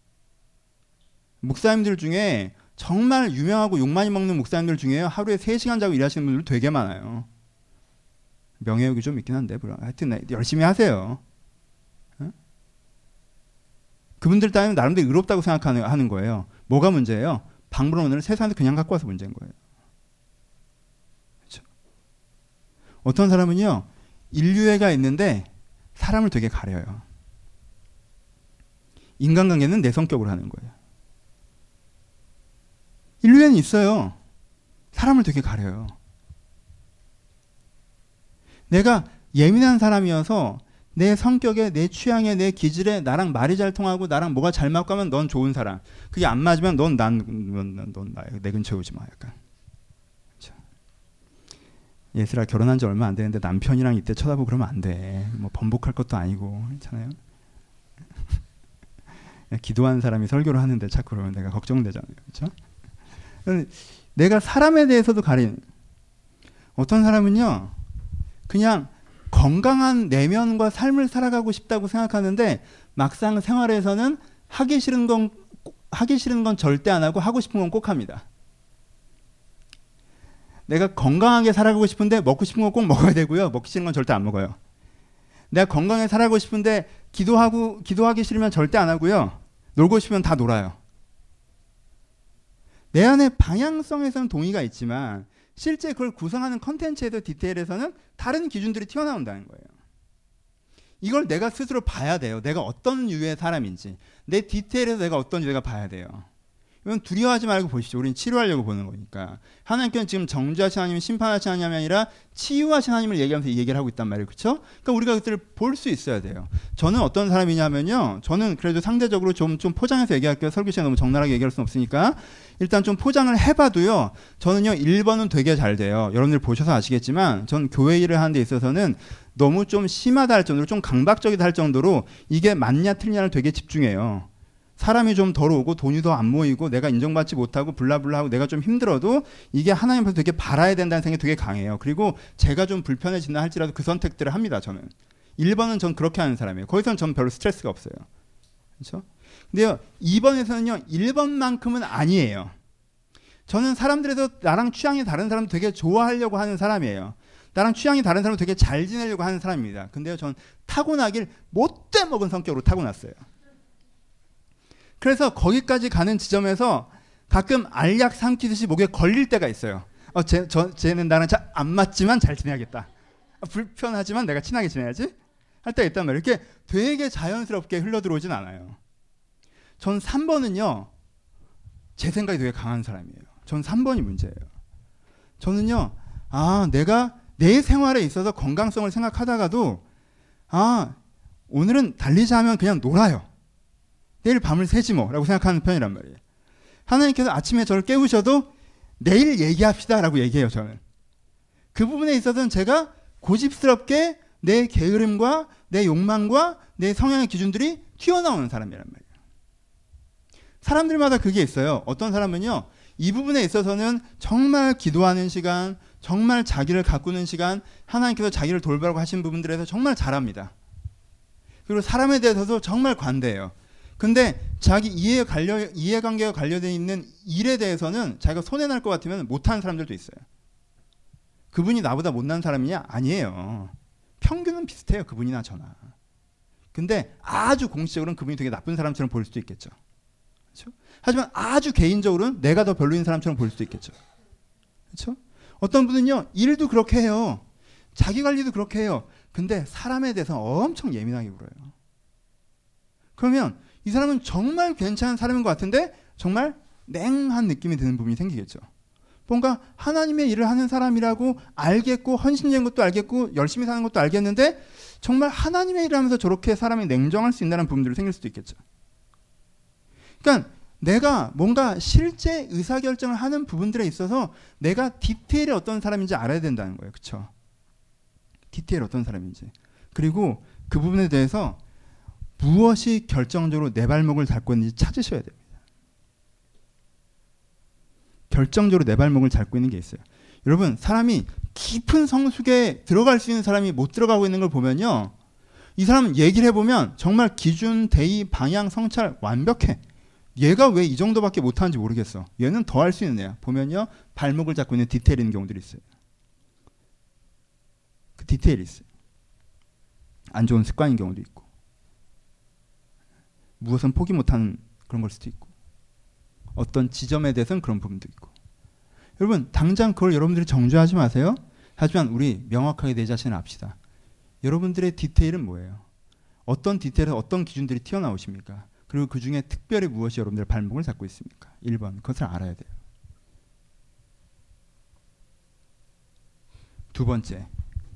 A: 목사님들 중에 정말 유명하고 욕 많이 먹는 목사님들 중에 하루에 3시간 자고 일하시는 분들 되게 많아요. 명예욕이 좀 있긴 한데, 하여튼 열심히 하세요. 그분들 따위는 나름대로 의롭다고 생각하는 거예요. 뭐가 문제예요? 방문론을 세상에서 그냥 갖고 와서 문제인 거예요. 그렇죠? 어떤 사람은요, 인류애가 있는데 사람을 되게 가려요. 인간관계는 내 성격으로 하는 거예요. 인류애는 있어요. 사람을 되게 가려요. 내가 예민한 사람이어서 내 성격에, 내 취향에, 내 기질에 나랑 말이 잘 통하고 나랑 뭐가 잘 맞고 하면 넌 좋은 사람. 그게 안 맞으면 넌 내 근처에 오지 마. 약간. 그렇죠. 예슬아 결혼한 지 얼마 안 되는데 남편이랑 이때 쳐다보고 그러면 안 돼. 뭐 번복할 것도 아니고. 괜찮아요? 기도하는 사람이 설교를 하는데 자꾸 그러면 내가 걱정되잖아요. 그렇죠? 내가 사람에 대해서도 가린. 어떤 사람은요. 그냥 건강한 내면과 삶을 살아가고 싶다고 생각하는데 막상 생활에서는 하기 싫은 건 절대 안 하고 하고 싶은 건 꼭 합니다. 내가 건강하게 살아가고 싶은데 먹고 싶은 건 꼭 먹어야 되고요. 먹기 싫은 건 절대 안 먹어요. 내가 건강하게 살아가고 싶은데 기도하기 싫으면 절대 안 하고요. 놀고 싶으면 다 놀아요. 내 안에 방향성에서는 동의가 있지만 실제 그걸 구성하는 컨텐츠에서 디테일에서는 다른 기준들이 튀어나온다는 거예요. 이걸 내가 스스로 봐야 돼요. 내가 어떤 유의 사람인지. 내 디테일에서 내가 어떤 유가 봐야 돼요. 이건 두려워하지 말고 보십시오. 우리는 치료하려고 보는 거니까. 하나님께는 지금 정죄하신 하나님, 심판하신 하나님이 아니라 치유하신 하나님을 얘기하면서 얘기를 하고 있단 말이에요. 그렇죠? 그러니까 우리가 그것들을 볼 수 있어야 돼요. 저는 어떤 사람이냐면요. 저는 그래도 상대적으로 좀 포장해서 얘기할게요. 설교 시간에 너무 적나라하게 얘기할 수는 없으니까. 일단 좀 포장을 해봐도요. 저는요. 1번은 되게 잘 돼요. 여러분들 보셔서 아시겠지만 전 교회 일을 하는 데 있어서는 너무 좀 심하다 할 정도로 좀 강박적이다 할 정도로 이게 맞냐 틀리냐를 되게 집중해요. 사람이 좀 덜 오고 돈이 더 안 모이고 내가 인정받지 못하고 블라블라하고 내가 좀 힘들어도 이게 하나님 앞에서 되게 바라야 된다는 생각이 되게 강해요. 그리고 제가 좀 불편해진다 할지라도 그 선택들을 합니다. 저는 1번은 전 그렇게 하는 사람이에요. 거기서는 전 별로 스트레스가 없어요. 그렇죠? 근데요 2번에서는요 1번만큼은 아니에요. 저는 사람들에서 나랑 취향이 다른 사람 되게 좋아하려고 하는 사람이에요. 나랑 취향이 다른 사람 되게 잘 지내려고 하는 사람입니다. 근데요 전 타고나길 못돼 먹은 성격으로 타고났어요. 그래서 거기까지 가는 지점에서 가끔 알약 삼키듯이 목에 걸릴 때가 있어요. 쟤는 나랑 잘 안 맞지만 잘 지내야겠다. 불편하지만 내가 친하게 지내야지. 할 때가 있단 말이에요. 이렇게 되게 자연스럽게 흘러들어오진 않아요. 전 3번은요. 제 생각이 되게 강한 사람이에요. 전 3번이 문제예요. 저는요. 내가 내 생활에 있어서 건강성을 생각하다가도 오늘은 달리자 하면 그냥 놀아요. 내일 밤을 새지 뭐라고 생각하는 편이란 말이에요. 하나님께서 아침에 저를 깨우셔도 내일 얘기합시다 라고 얘기해요. 저는 그 부분에 있어서는 제가 고집스럽게 내 게으름과 내 욕망과 내 성향의 기준들이 튀어나오는 사람이란 말이에요. 사람들마다 그게 있어요. 어떤 사람은요 이 부분에 있어서는 정말 기도하는 시간, 정말 자기를 가꾸는 시간, 하나님께서 자기를 돌보라고 하신 부분들에서 정말 잘합니다. 그리고 사람에 대해서도 정말 관대해요. 근데 자기 이해관계가 관련되어 있는 일에 대해서는 자기가 손해날 것 같으면 못하는 사람들도 있어요. 그분이 나보다 못난 사람이냐? 아니에요. 평균은 비슷해요. 그분이나 저나. 근데 아주 공식적으로는 그분이 되게 나쁜 사람처럼 보일 수도 있겠죠. 그렇죠? 하지만 아주 개인적으로는 내가 더 별로인 사람처럼 보일 수도 있겠죠. 그렇죠? 어떤 분은요. 일도 그렇게 해요. 자기 관리도 그렇게 해요. 근데 사람에 대해서 엄청 예민하게 굴어요. 그러면 이 사람은 정말 괜찮은 사람인 것 같은데 정말 냉한 느낌이 드는 부분이 생기겠죠. 뭔가 하나님의 일을 하는 사람이라고 알겠고 헌신적인 것도 알겠고 열심히 사는 것도 알겠는데 정말 하나님의 일을 하면서 저렇게 사람이 냉정할 수 있다는 부분들이 생길 수도 있겠죠. 그러니까 내가 뭔가 실제 의사결정을 하는 부분들에 있어서 내가 디테일에 어떤 사람인지 알아야 된다는 거예요. 그렇죠? 디테일 어떤 사람인지. 그리고 그 부분에 대해서 무엇이 결정적으로 내 발목을 잡고 있는지 찾으셔야 됩니다. 결정적으로 내 발목을 잡고 있는 게 있어요. 여러분, 사람이 깊은 성숙에 들어갈 수 있는 사람이 못 들어가고 있는 걸 보면요, 이 사람 얘기를 해보면 정말 기준, 대의, 방향, 성찰 완벽해. 얘가 왜 이 정도밖에 못하는지 모르겠어. 얘는 더 할 수 있는 애야. 보면요, 발목을 잡고 있는 디테일 있는 경우들이 있어요. 그 디테일이 있어요. 안 좋은 습관인 경우도 있고, 무엇은 포기 못하는 그런 걸 수도 있고, 어떤 지점에 대해서는 그런 부분도 있고. 여러분, 당장 그걸 여러분들이 정죄하지 마세요. 하지만 우리 명확하게 내 자신을 압시다. 여러분들의 디테일은 뭐예요? 어떤 디테일에서 어떤 기준들이 튀어나오십니까? 그리고 그 중에 특별히 무엇이 여러분들의 발목을 잡고 있습니까? 1번, 그것을 알아야 돼요. 두 번째,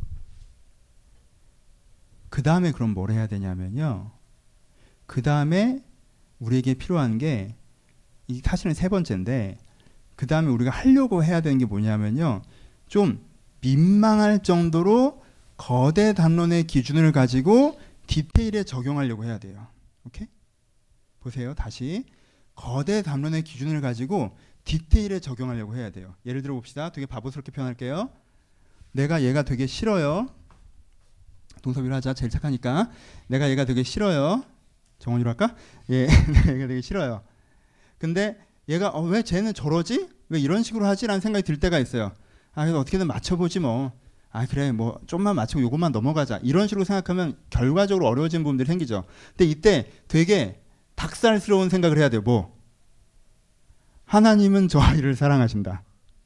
A: 그 다음에 그럼 뭘 해야 되냐면요, 그 다음에 우리에게 필요한 게, 이 사실은 세 번째인데, 그 다음에 우리가 하려고 해야 되는 게 뭐냐면요, 좀 민망할 정도로 거대 담론의 기준을 가지고 디테일에 적용하려고 해야 돼요. 오케이? 보세요. 다시 거대 담론의 기준을 가지고 디테일에 적용하려고 해야 돼요. 예를 들어 봅시다. 되게 바보스럽게 표현할게요. 내가 얘가 되게 싫어요. 동섭이로 하자. 제일 착하니까. 내가 얘가 되게 싫어요. 정원이로 할까? 예, 얘가 되게 싫어요. 근데 얘가 왜 쟤는 저러지? 왜 이런 식으로 하지? 라는 생각이 들 때가 있어요. 아, 그래서 어떻게든 맞춰보지 뭐. 아, 그래, 뭐 좀만 맞추고 요것만 넘어가자. 이런 식으로 생각하면 결과적으로 어려워지는 부분들이 생기죠. 근데 이때 되게 닭살스러운 생각을 해야 돼요. 뭐? 하나님은 저 아이를 사랑하신다.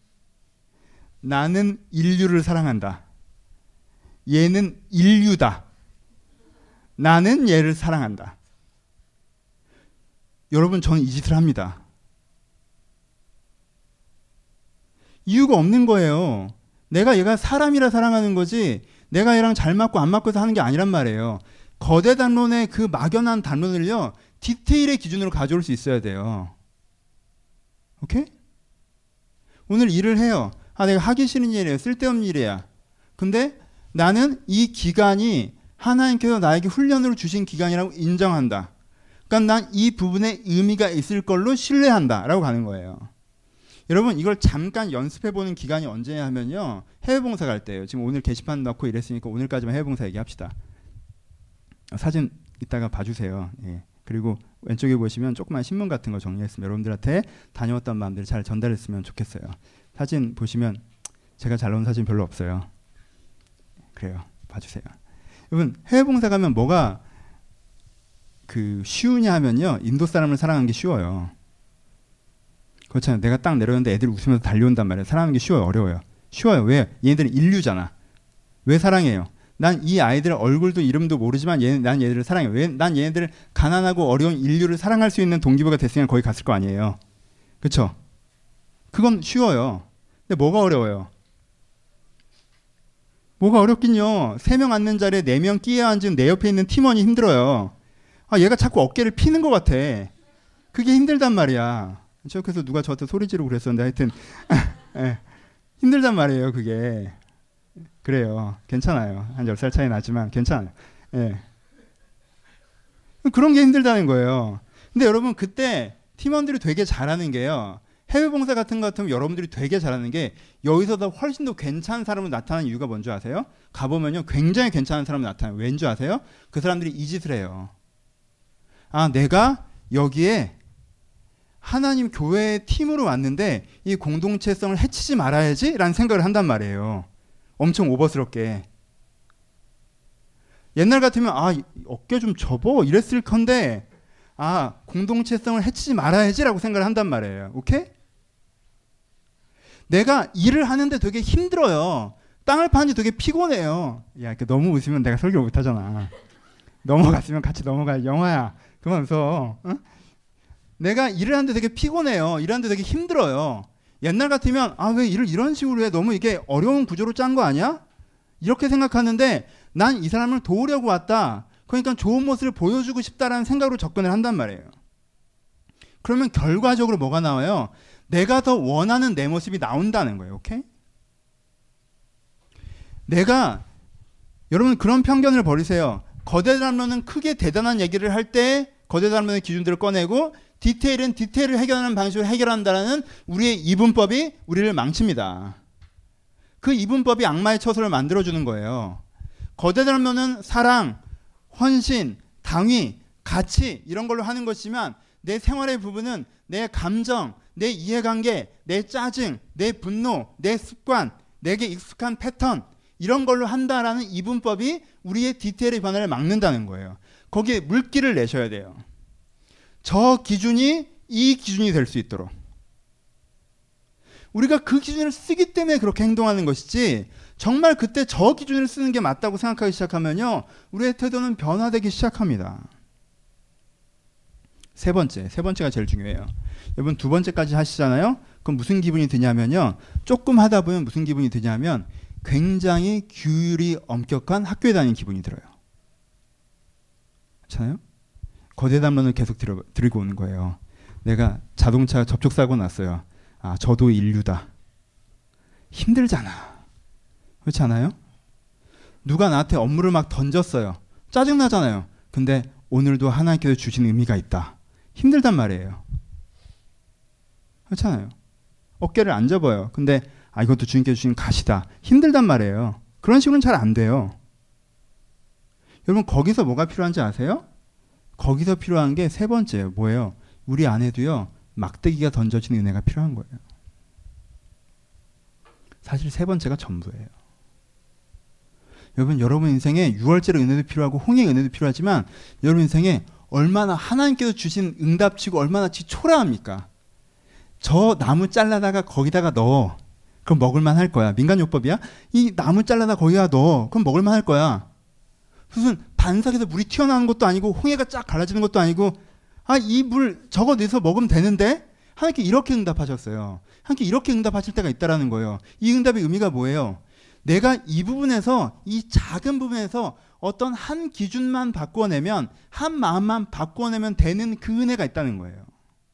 A: 나는 인류를 사랑한다. 얘는 인류다. 나는 얘를 사랑한다. 여러분, 저는 이 짓을 합니다. 이유가 없는 거예요. 내가 얘가 사람이라 사랑하는 거지, 내가 얘랑 잘 맞고 안 맞고 해서 하는 게 아니란 말이에요. 거대 담론의 그 막연한 담론을요, 디테일의 기준으로 가져올 수 있어야 돼요. 오케이? 오늘 일을 해요. 아, 내가 하기 싫은 일이에요. 쓸데없는 일이야. 근데 나는 이 기간이 하나님께서 나에게 훈련으로 주신 기간이라고 인정한다. 그러니까 난 이 부분에 의미가 있을 걸로 신뢰한다 라고 가는 거예요. 여러분, 이걸 잠깐 연습해보는 기간이 언제냐 하면요, 해외봉사 갈 때예요. 지금 오늘 게시판 넣고 이랬으니까 오늘까지만 해외봉사 얘기합시다. 사진 이따가 봐주세요. 예. 그리고 왼쪽에 보시면 조그만 신문 같은 거 정리했으면 여러분들한테 다녀왔던 마음들을 잘 전달했으면 좋겠어요. 사진 보시면 제가 잘 나온 사진 별로 없어요. 그래요. 봐주세요. 여러분, 해외봉사 가면 뭐가 쉬우냐 하면요, 인도 사람을 사랑하는 게 쉬워요. 그렇잖아요. 내가 딱 내려오는데 애들이 웃으면서 달려온단 말이에요. 사랑하는 게 쉬워요? 어려워요? 쉬워요. 왜? 얘네들은 인류잖아. 왜 사랑해요? 난 이 아이들 얼굴도 이름도 모르지만 난 얘네들을 사랑해요. 왜? 난 얘네들을 가난하고 어려운 인류를 사랑할 수 있는 동기부여가 됐으면 거기 갔을 거 아니에요. 그렇죠? 그건 쉬워요. 근데 뭐가 어려워요? 뭐가 어렵긴요. 3명 앉는 자리에 4명 끼어 앉은 내 옆에 있는 팀원이 힘들어요. 아, 얘가 자꾸 어깨를 피는 것 같아. 그게 힘들단 말이야. 그래서 누가 저한테 소리 지르고 그랬었는데 하여튼 예, 힘들단 말이에요. 그게. 그래요. 괜찮아요. 한 10살 차이 나지만 괜찮아요. 예. 그런 게 힘들다는 거예요. 근데 여러분, 그때 팀원들이 되게 잘하는 게요, 해외 봉사 같은 거 같으면 여러분들이 되게 잘하는 게, 여기서도 훨씬 더 괜찮은 사람으로 나타나는 이유가 뭔지 아세요? 가보면요, 굉장히 괜찮은 사람으로 나타나요. 왠지 아세요? 그 사람들이 이 짓을 해요. 아, 내가 여기에 하나님 교회의 팀으로 왔는데 이 공동체성을 해치지 말아야지 라는 생각을 한단 말이에요. 엄청 오버스럽게. 옛날 같으면 아, 어깨 좀 접어 이랬을 건데, 아, 공동체성을 해치지 말아야지 라고 생각을 한단 말이에요. 오케이? 내가 일을 하는데 되게 힘들어요. 땅을 파는데 되게 피곤해요. 야, 너무 웃으면 내가 설교를 못하잖아. 넘어갔으면 같이 넘어가. 영화야, 그만 웃어. 응? 내가 일을 하는데 되게 피곤해요. 일하는데 되게 힘들어요. 옛날 같으면 아, 왜 일을 이런 식으로 해? 너무 이게 어려운 구조로 짠 거 아니야? 이렇게 생각하는데, 난 이 사람을 도우려고 왔다. 그러니까 좋은 모습을 보여주고 싶다라는 생각으로 접근을 한단 말이에요. 그러면 결과적으로 뭐가 나와요? 내가 더 원하는 내 모습이 나온다는 거예요. 오케이? 여러분, 그런 편견을 버리세요. 거대 담론은 크게 대단한 얘기를 할 때 거대 단면의 기준들을 꺼내고 디테일은 디테일을 해결하는 방식으로 해결한다는 우리의 이분법이 우리를 망칩니다. 그 이분법이 악마의 처소를 만들어주는 거예요. 거대 단면은 사랑, 헌신, 당위, 가치 이런 걸로 하는 것이지만 내 생활의 부분은 내 감정, 내 이해관계, 내 짜증, 내 분노, 내 습관, 내게 익숙한 패턴 이런 걸로 한다라는 이분법이 우리의 디테일의 변화를 막는다는 거예요. 거기에 물기를 내셔야 돼요. 저 기준이 이 기준이 될 수 있도록. 우리가 그 기준을 쓰기 때문에 그렇게 행동하는 것이지 정말 그때 저 기준을 쓰는 게 맞다고 생각하기 시작하면요. 우리의 태도는 변화되기 시작합니다. 세 번째가 제일 중요해요. 여러분 두 번째까지 하시잖아요. 그럼 무슨 기분이 드냐면요. 조금 하다 보면 무슨 기분이 드냐면 굉장히 규율이 엄격한 학교에 다니는 기분이 들어요. 그렇잖아요? 거대 담론을 계속 들고 오는 거예요. 내가 자동차 접촉사고 났어요. 아, 저도 인류다. 힘들잖아. 그렇지 않아요? 누가 나한테 업무를 막 던졌어요. 짜증나잖아요. 근데 오늘도 하나님께서 주신 의미가 있다. 힘들단 말이에요. 그렇잖아요. 어깨를 안 접어요. 근데 이것도 주님께서 주신 가시다. 힘들단 말이에요. 그런 식으로는 잘 안 돼요. 여러분 거기서 뭐가 필요한지 아세요? 거기서 필요한 게 세 번째예요. 뭐예요? 우리 안에도요. 막대기가 던져진 은혜가 필요한 거예요. 사실 세 번째가 전부예요. 여러분 인생에 유월절의 은혜도 필요하고 홍해의 은혜도 필요하지만 여러분 인생에 얼마나 하나님께서 주신 응답치고 얼마나 초라합니까? 저 나무 잘라다가 거기다가 넣어. 그럼 먹을만 할 거야. 민간요법이야? 이 나무 잘라다 거기다 넣어. 그럼 먹을만 할 거야. 무슨 반삭에서 물이 튀어나오는 것도 아니고 홍해가 쫙 갈라지는 것도 아니고 이 물 저거 내서 먹으면 되는데 하나님께 이렇게 응답하셨어요. 하나님께 이렇게 응답하실 때가 있다라는 거예요. 이 응답의 의미가 뭐예요? 내가 이 부분에서 이 작은 부분에서 어떤 한 기준만 바꿔내면 한 마음만 바꿔내면 되는 그 은혜가 있다는 거예요.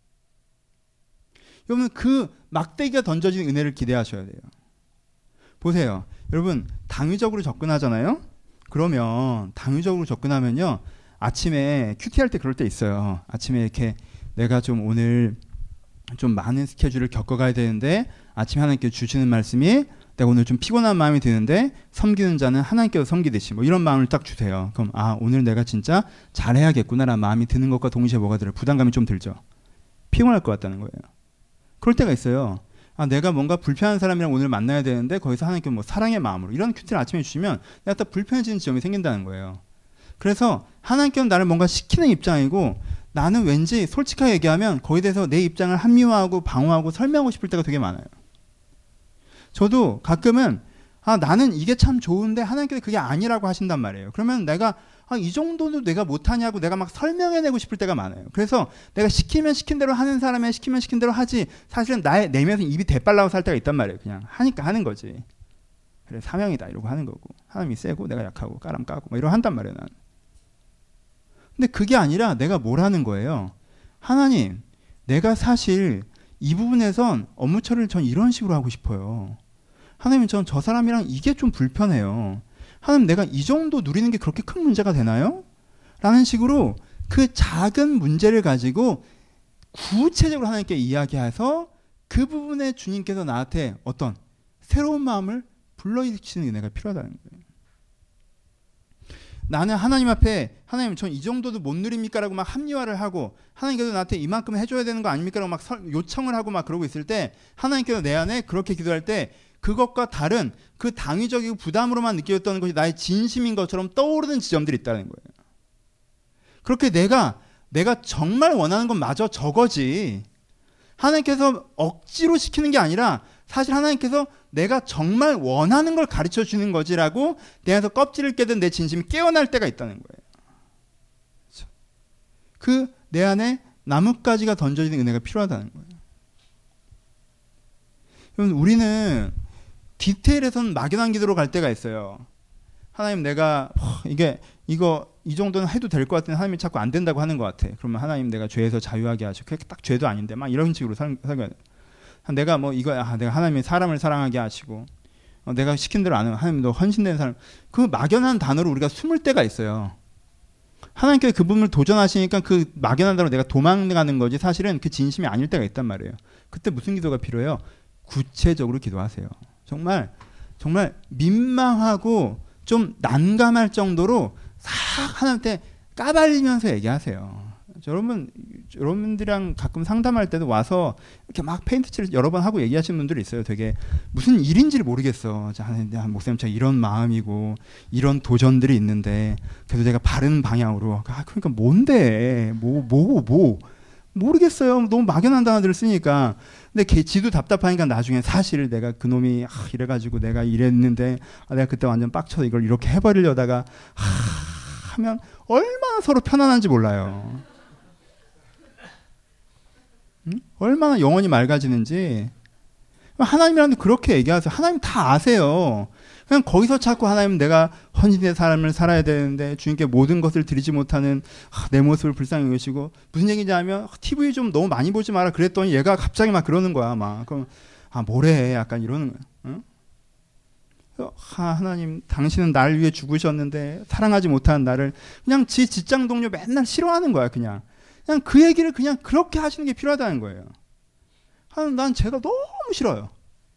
A: 여러분 그 막대기가 던져진 은혜를 기대하셔야 돼요. 보세요. 여러분 당위적으로 접근하잖아요. 그러면 당위적으로 접근하면요. 아침에 큐티할 때 그럴 때 있어요. 아침에 이렇게 내가 좀 오늘 좀 많은 스케줄을 겪어가야 되는데 아침에 하나님께서 주시는 말씀이 내가 오늘 좀 피곤한 마음이 드는데 섬기는 자는 하나님께서 섬기듯이 뭐 이런 마음을 딱 주세요. 그럼 오늘 내가 진짜 잘해야겠구나라는 마음이 드는 것과 동시에 뭐가 들어요? 부담감이 좀 들죠. 피곤할 것 같다는 거예요. 그럴 때가 있어요. 내가 뭔가 불편한 사람이랑 오늘 만나야 되는데 거기서 하나님께서 뭐 사랑의 마음으로 이런 큐티를 아침에 주시면 내가 딱 불편해지는 지점이 생긴다는 거예요. 그래서 하나님께서는 나를 뭔가 시키는 입장이고 나는 왠지 솔직하게 얘기하면 거기에 대해서 내 입장을 합리화하고 방어하고 설명하고 싶을 때가 되게 많아요. 저도 가끔은 나는 이게 참 좋은데 하나님께서 그게 아니라고 하신단 말이에요. 그러면 내가 이 정도도 내가 못하냐고 내가 막 설명해내고 싶을 때가 많아요. 그래서 내가 시키면 시킨 대로 하는 사람이 시키면 시킨 대로 하지 사실은 나의 내면에서 입이 대빨라고 살 때가 있단 말이에요. 그냥 하니까 하는 거지. 그래 사명이다 이러고 하는 거고 하나님이 세고 내가 약하고 까람 까고 막 이러고 한단 말이에요. 난. 근데 그게 아니라 내가 뭘 하는 거예요. 하나님 내가 사실 이 부분에선 업무 처리를 전 이런 식으로 하고 싶어요. 하나님 전 저 사람이랑 이게 좀 불편해요. 하나님 내가 이 정도 누리는 게 그렇게 큰 문제가 되나요? 라는 식으로 그 작은 문제를 가지고 구체적으로 하나님께 이야기해서 그 부분에 주님께서 나한테 어떤 새로운 마음을 불러일으키는 은혜가 필요하다는 거예요. 나는 하나님 앞에 하나님 전 이 정도도 못 누립니까? 라고 막 합리화를 하고 하나님께서 나한테 이만큼 해줘야 되는 거 아닙니까? 라고 막 요청을 하고 막 그러고 있을 때 하나님께서 내 안에 그렇게 기도할 때 그것과 다른 그 당위적이고 부담으로만 느껴졌던 것이 나의 진심인 것처럼 떠오르는 지점들이 있다는 거예요. 그렇게 내가 정말 원하는 건 마저 저거지. 하나님께서 억지로 시키는 게 아니라 사실 하나님께서 내가 정말 원하는 걸 가르쳐 주는 거지라고 내 안에서 껍질을 깨든 내 진심이 깨어날 때가 있다는 거예요. 그 내 안에 나뭇가지가 던져지는 은혜가 필요하다는 거예요. 여러분 우리는 디테일에서는 막연한 기도로 갈 때가 있어요. 하나님 내가 이 정도는 해도 될 것 같은데 하나님이 자꾸 안 된다고 하는 것 같아. 그러면 하나님 내가 죄에서 자유하게 하시고 그게 딱 죄도 아닌데 막 이런 식으로 살게 내가 내가 하나님이 사람을 사랑하게 하시고 내가 시킨 대로 안 하면 하나님도 헌신된 사람 그 막연한 단어로 우리가 숨을 때가 있어요. 하나님께서 그 부분을 도전하시니까 그 막연하다고 내가 도망가는 거지 사실은 그 진심이 아닐 때가 있단 말이에요. 그때 무슨 기도가 필요해요? 구체적으로 기도하세요. 정말 민망하고 좀 난감할 정도로 싹 하나님한테 까발리면서 얘기하세요. 여러분들이랑 가끔 상담할 때도 와서 이렇게 막 페인트칠을 여러 번 하고 얘기하시는 분들이 있어요. 되게 무슨 일인지를 모르겠어. 목사님 제가 이런 마음이고 이런 도전들이 있는데 그래도 제가 바른 방향으로 그러니까 뭔데 모르겠어요. 너무 막연한 단어들을 쓰니까. 근데 지도 답답하니까 나중에 사실 내가 그놈이 이래가지고 내가 이랬는데 내가 그때 완전 빡쳐서 이걸 이렇게 해버리려다가 하면 얼마나 서로 편안한지 몰라요. 얼마나 영혼이 맑아지는지. 하나님이랑도 그렇게 얘기하세요. 하나님 다 아세요. 그냥 거기서 자꾸 하나님 내가 헌신된 삶을 살아야 되는데 주님께 모든 것을 드리지 못하는 내 모습을 불쌍히 여기시고 무슨 얘기인지 하면 TV 좀 너무 많이 보지 마라 그랬더니 얘가 갑자기 막 그러는 거야. 막 그럼 뭐래 약간 이러는 거야. 응? 하나님 당신은 나를 위해 죽으셨는데 사랑하지 못하는 나를 그냥 지 직장 동료 맨날 싫어하는 거야. 그냥 그 얘기를 그냥 그렇게 하시는 게 필요하다는 거예요. 난 제가 너무 싫어요.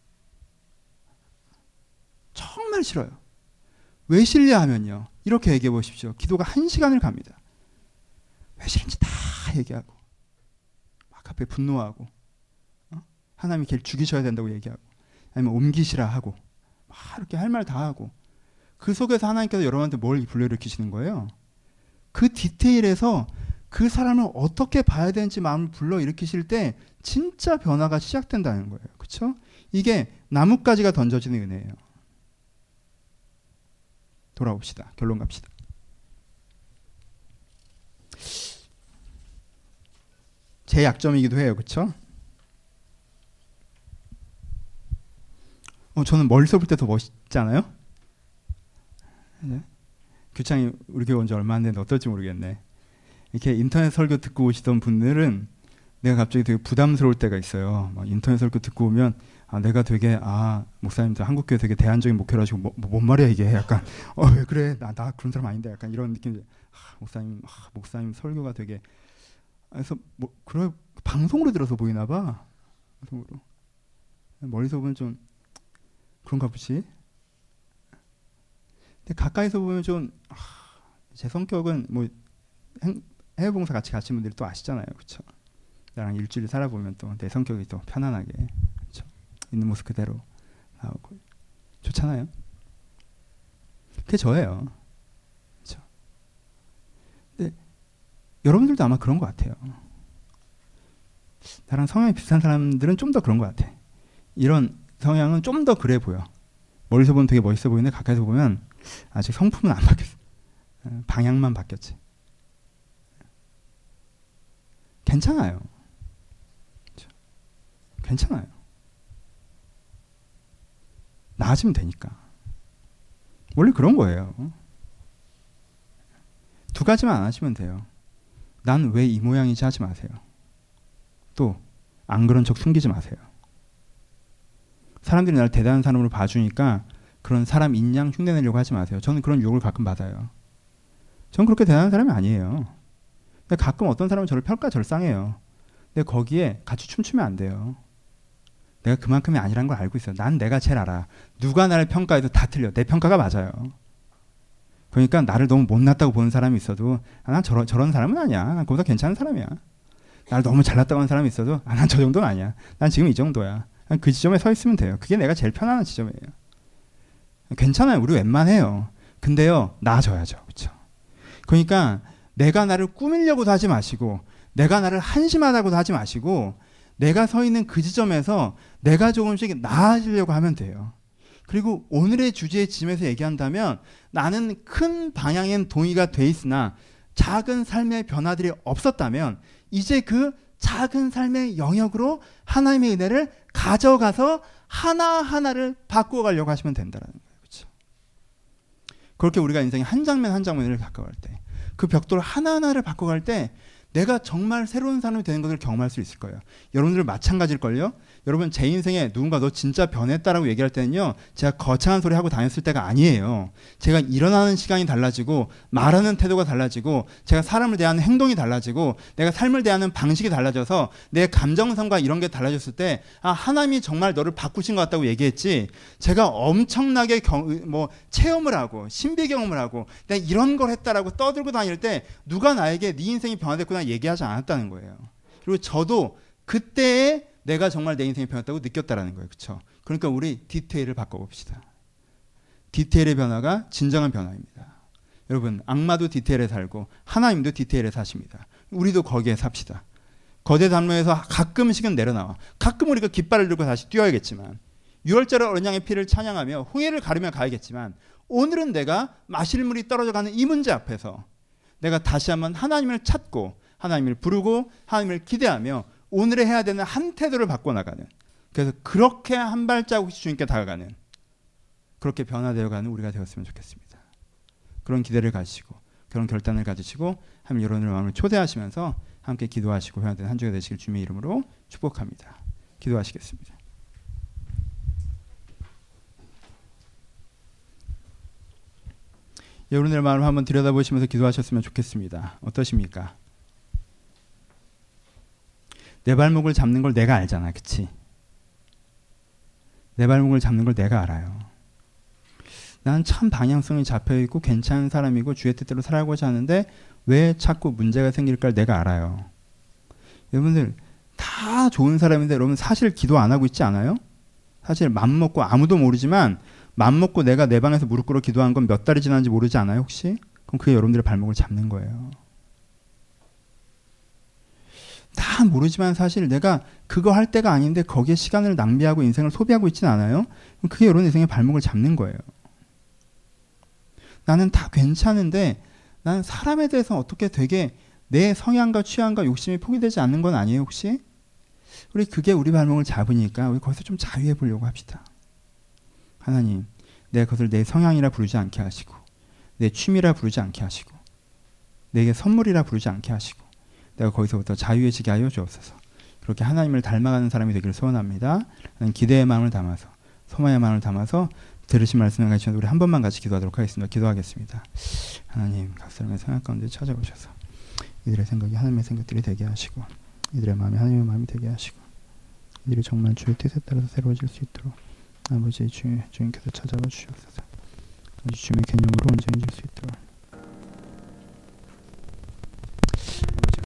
A: 정말 싫어요. 왜 싫냐면요. 이렇게 얘기해 보십시오. 기도가 1시간을 갑니다. 왜 싫은지 다 얘기하고 막 앞에 분노하고 하나님이 걔를 죽이셔야 된다고 얘기하고 아니면 옮기시라 하고 막 이렇게 할 말 다 하고 그 속에서 하나님께서 여러분한테 뭘 불러일으키시는 거예요? 그 디테일에서 그 사람을 어떻게 봐야 되는지 마음을 불러일으키실 때 진짜 변화가 시작된다는 거예요. 그렇죠? 이게 나뭇가지가 던져지는 은혜예요. 돌아옵시다. 결론 갑시다. 제 약점이기도 해요. 그렇죠? 저는 멀리서 볼 때 더 멋있잖아요? 네? 규창이 우리 교회 온 지 얼마 안 됐는데 어떨지 모르겠네. 이렇게 인터넷 설교 듣고 오시던 분들은 내가 갑자기 되게 부담스러울 때가 있어요. 막 인터넷 설교 듣고 오면 내가 되게 목사님들 한국교회 되게 대안적인 목회를 하시고 뭔 말이야 이게 약간 왜 그래 나 그런 사람 아닌데 약간 이런 느낌. 목사님 설교가 되게 그래서 그런 방송으로 들어서 보이나 봐. 방송으로 멀리서 보면 좀 그런가 보지. 근데 가까이서 보면 좀 제 성격은 해외 봉사 같이 가신 분들이 또 아시잖아요. 그렇죠? 나랑 일주일 살아보면 또 내 성격이 또 편안하게 그렇죠? 있는 모습 그대로 나오고 좋잖아요. 그게 저예요. 그렇죠? 근데 여러분들도 아마 그런 것 같아요. 나랑 성향이 비슷한 사람들은 좀 더 그런 것 같아. 이런 성향은 좀 더 그래 보여. 멀리서 보면 되게 멋있어 보이는데 가까이서 보면 아직 성품은 안 바뀌었어. 방향만 바뀌었지. 괜찮아요. 괜찮아요. 나아지면 되니까. 원래 그런 거예요. 두 가지만 안 하시면 돼요. 난 왜 이 모양이지 하지 마세요. 또 안 그런 척 숨기지 마세요. 사람들이 나를 대단한 사람으로 봐주니까 그런 사람 인양 흉내내려고 하지 마세요. 저는 그런 유혹을 가끔 받아요. 저는 그렇게 대단한 사람이 아니에요. 근데 가끔 어떤 사람은 저를 평가절상해요. 근데 거기에 같이 춤추면 안 돼요. 내가 그만큼이 아니라는 걸 알고 있어요. 난 내가 제일 알아. 누가 나를 평가해도 다 틀려. 내 평가가 맞아요. 그러니까 나를 너무 못났다고 보는 사람이 있어도 난 저런 사람은 아니야. 난 그보다 괜찮은 사람이야. 나를 너무 잘났다고 하는 사람이 있어도 난 저 정도는 아니야. 난 지금 이 정도야. 그 지점에 서 있으면 돼요. 그게 내가 제일 편안한 지점이에요. 괜찮아요. 우리 웬만해요. 근데요. 나아져야죠. 그렇죠? 그러니까 내가 나를 꾸미려고도 하지 마시고 내가 나를 한심하다고도 하지 마시고 내가 서 있는 그 지점에서 내가 조금씩 나아지려고 하면 돼요. 그리고 오늘의 주제의 지점에서 얘기한다면 나는 큰 방향엔 동의가 돼 있으나 작은 삶의 변화들이 없었다면 이제 그 작은 삶의 영역으로 하나님의 은혜를 가져가서 하나하나를 바꾸어가려고 하시면 된다는 거예요. 그렇죠? 그렇게 우리가 인생의 한 장면 한 장면을 바꿔갈 때 그 벽돌 하나하나를 바꿔갈 때 내가 정말 새로운 사람이 되는 것을 경험할 수 있을 거예요. 여러분들 마찬가지일걸요. 여러분 제 인생에 누군가 너 진짜 변했다라고 얘기할 때는요, 제가 거창한 소리 하고 다녔을 때가 아니에요. 제가 일어나는 시간이 달라지고 말하는 태도가 달라지고 제가 사람을 대하는 행동이 달라지고 내가 삶을 대하는 방식이 달라져서 내 감정선과 이런 게 달라졌을 때 하나님이 정말 너를 바꾸신 것 같다고 얘기했지, 제가 엄청나게 체험을 하고 신비 경험을 하고 내가 이런 걸 했다라고 떠들고 다닐 때 누가 나에게 네 인생이 변화됐구나 얘기하지 않았다는 거예요. 그리고 저도 그때에 내가 정말 내 인생이 변했다고 느꼈다라는 거예요. 그렇죠? 그러니까 우리 디테일을 바꿔봅시다. 디테일의 변화가 진정한 변화입니다. 여러분, 악마도 디테일에 살고 하나님도 디테일에 사십니다. 우리도 거기에 삽시다. 거대 담로에서 가끔씩은 내려나와. 가끔 우리가 깃발을 들고 다시 뛰어야겠지만, 유월절 어린 양의 피를 찬양하며 홍해를 가르며 가야겠지만, 오늘은 내가 마실 물이 떨어져가는 이 문제 앞에서 내가 다시 한번 하나님을 찾고 하나님을 부르고 하나님을 기대하며 오늘에 해야 되는 한 태도를 바꿔나가는, 그래서 그렇게 한 발자국씩 주님께 다가가는, 그렇게 변화되어가는 우리가 되었으면 좋겠습니다. 그런 기대를 가지시고 그런 결단을 가지시고 하나님 여러분의 마음을 초대하시면서 함께 기도하시고 회복되는 한 주가 되시길 주님의 이름으로 축복합니다. 기도하시겠습니다. 여러분의 마음을 한번 들여다보시면서 기도하셨으면 좋겠습니다. 어떠십니까? 내 발목을 잡는 걸 내가 알잖아, 그치? 내 발목을 잡는 걸 내가 알아요. 난 참 방향성이 잡혀있고 괜찮은 사람이고 주의 뜻대로 살아가고자 하는데 왜 자꾸 문제가 생길까를 내가 알아요. 여러분들 다 좋은 사람인데 여러분 사실 기도 안 하고 있지 않아요? 사실 맘먹고 아무도 모르지만 맘먹고 내가 내 방에서 무릎 꿇어 기도한 건 몇 달이 지났는지 모르지 않아요 혹시? 그럼 그게 여러분들의 발목을 잡는 거예요. 다 모르지만 사실 내가 그거 할 때가 아닌데 거기에 시간을 낭비하고 인생을 소비하고 있지는 않아요? 그럼 그게 여러분 인생의 발목을 잡는 거예요. 나는 다 괜찮은데 나는 사람에 대해서 어떻게 되게 내 성향과 취향과 욕심이 포기되지 않는 건 아니에요 혹시? 우리 그게 우리 발목을 잡으니까 우리 거기서 좀 자유해 보려고 합시다. 하나님, 내가 그것을 내 성향이라 부르지 않게 하시고 내 취미라 부르지 않게 하시고 내게 선물이라 부르지 않게 하시고 내가 거기서부터 자유해지게 하여 주옵소서. 그렇게 하나님을 닮아가는 사람이 되기를 소원합니다. 나는 기대의 마음을 담아서 소망의 마음을 담아서 들으신 말씀을 가지고 우리 한 번만 같이 기도하도록 하겠습니다. 기도하겠습니다. 하나님, 각 사람의 생각 가운데 찾아오셔서 이들의 생각이 하나님의 생각들이 되게 하시고 이들의 마음이 하나님의 마음이 되게 하시고 이들이 정말 주의 뜻에 따라서 새로워질 수 있도록 아버지 주님께서 찾아와 주시옵소서. 아버지 주님의 개념으로 온전해질 수 있도록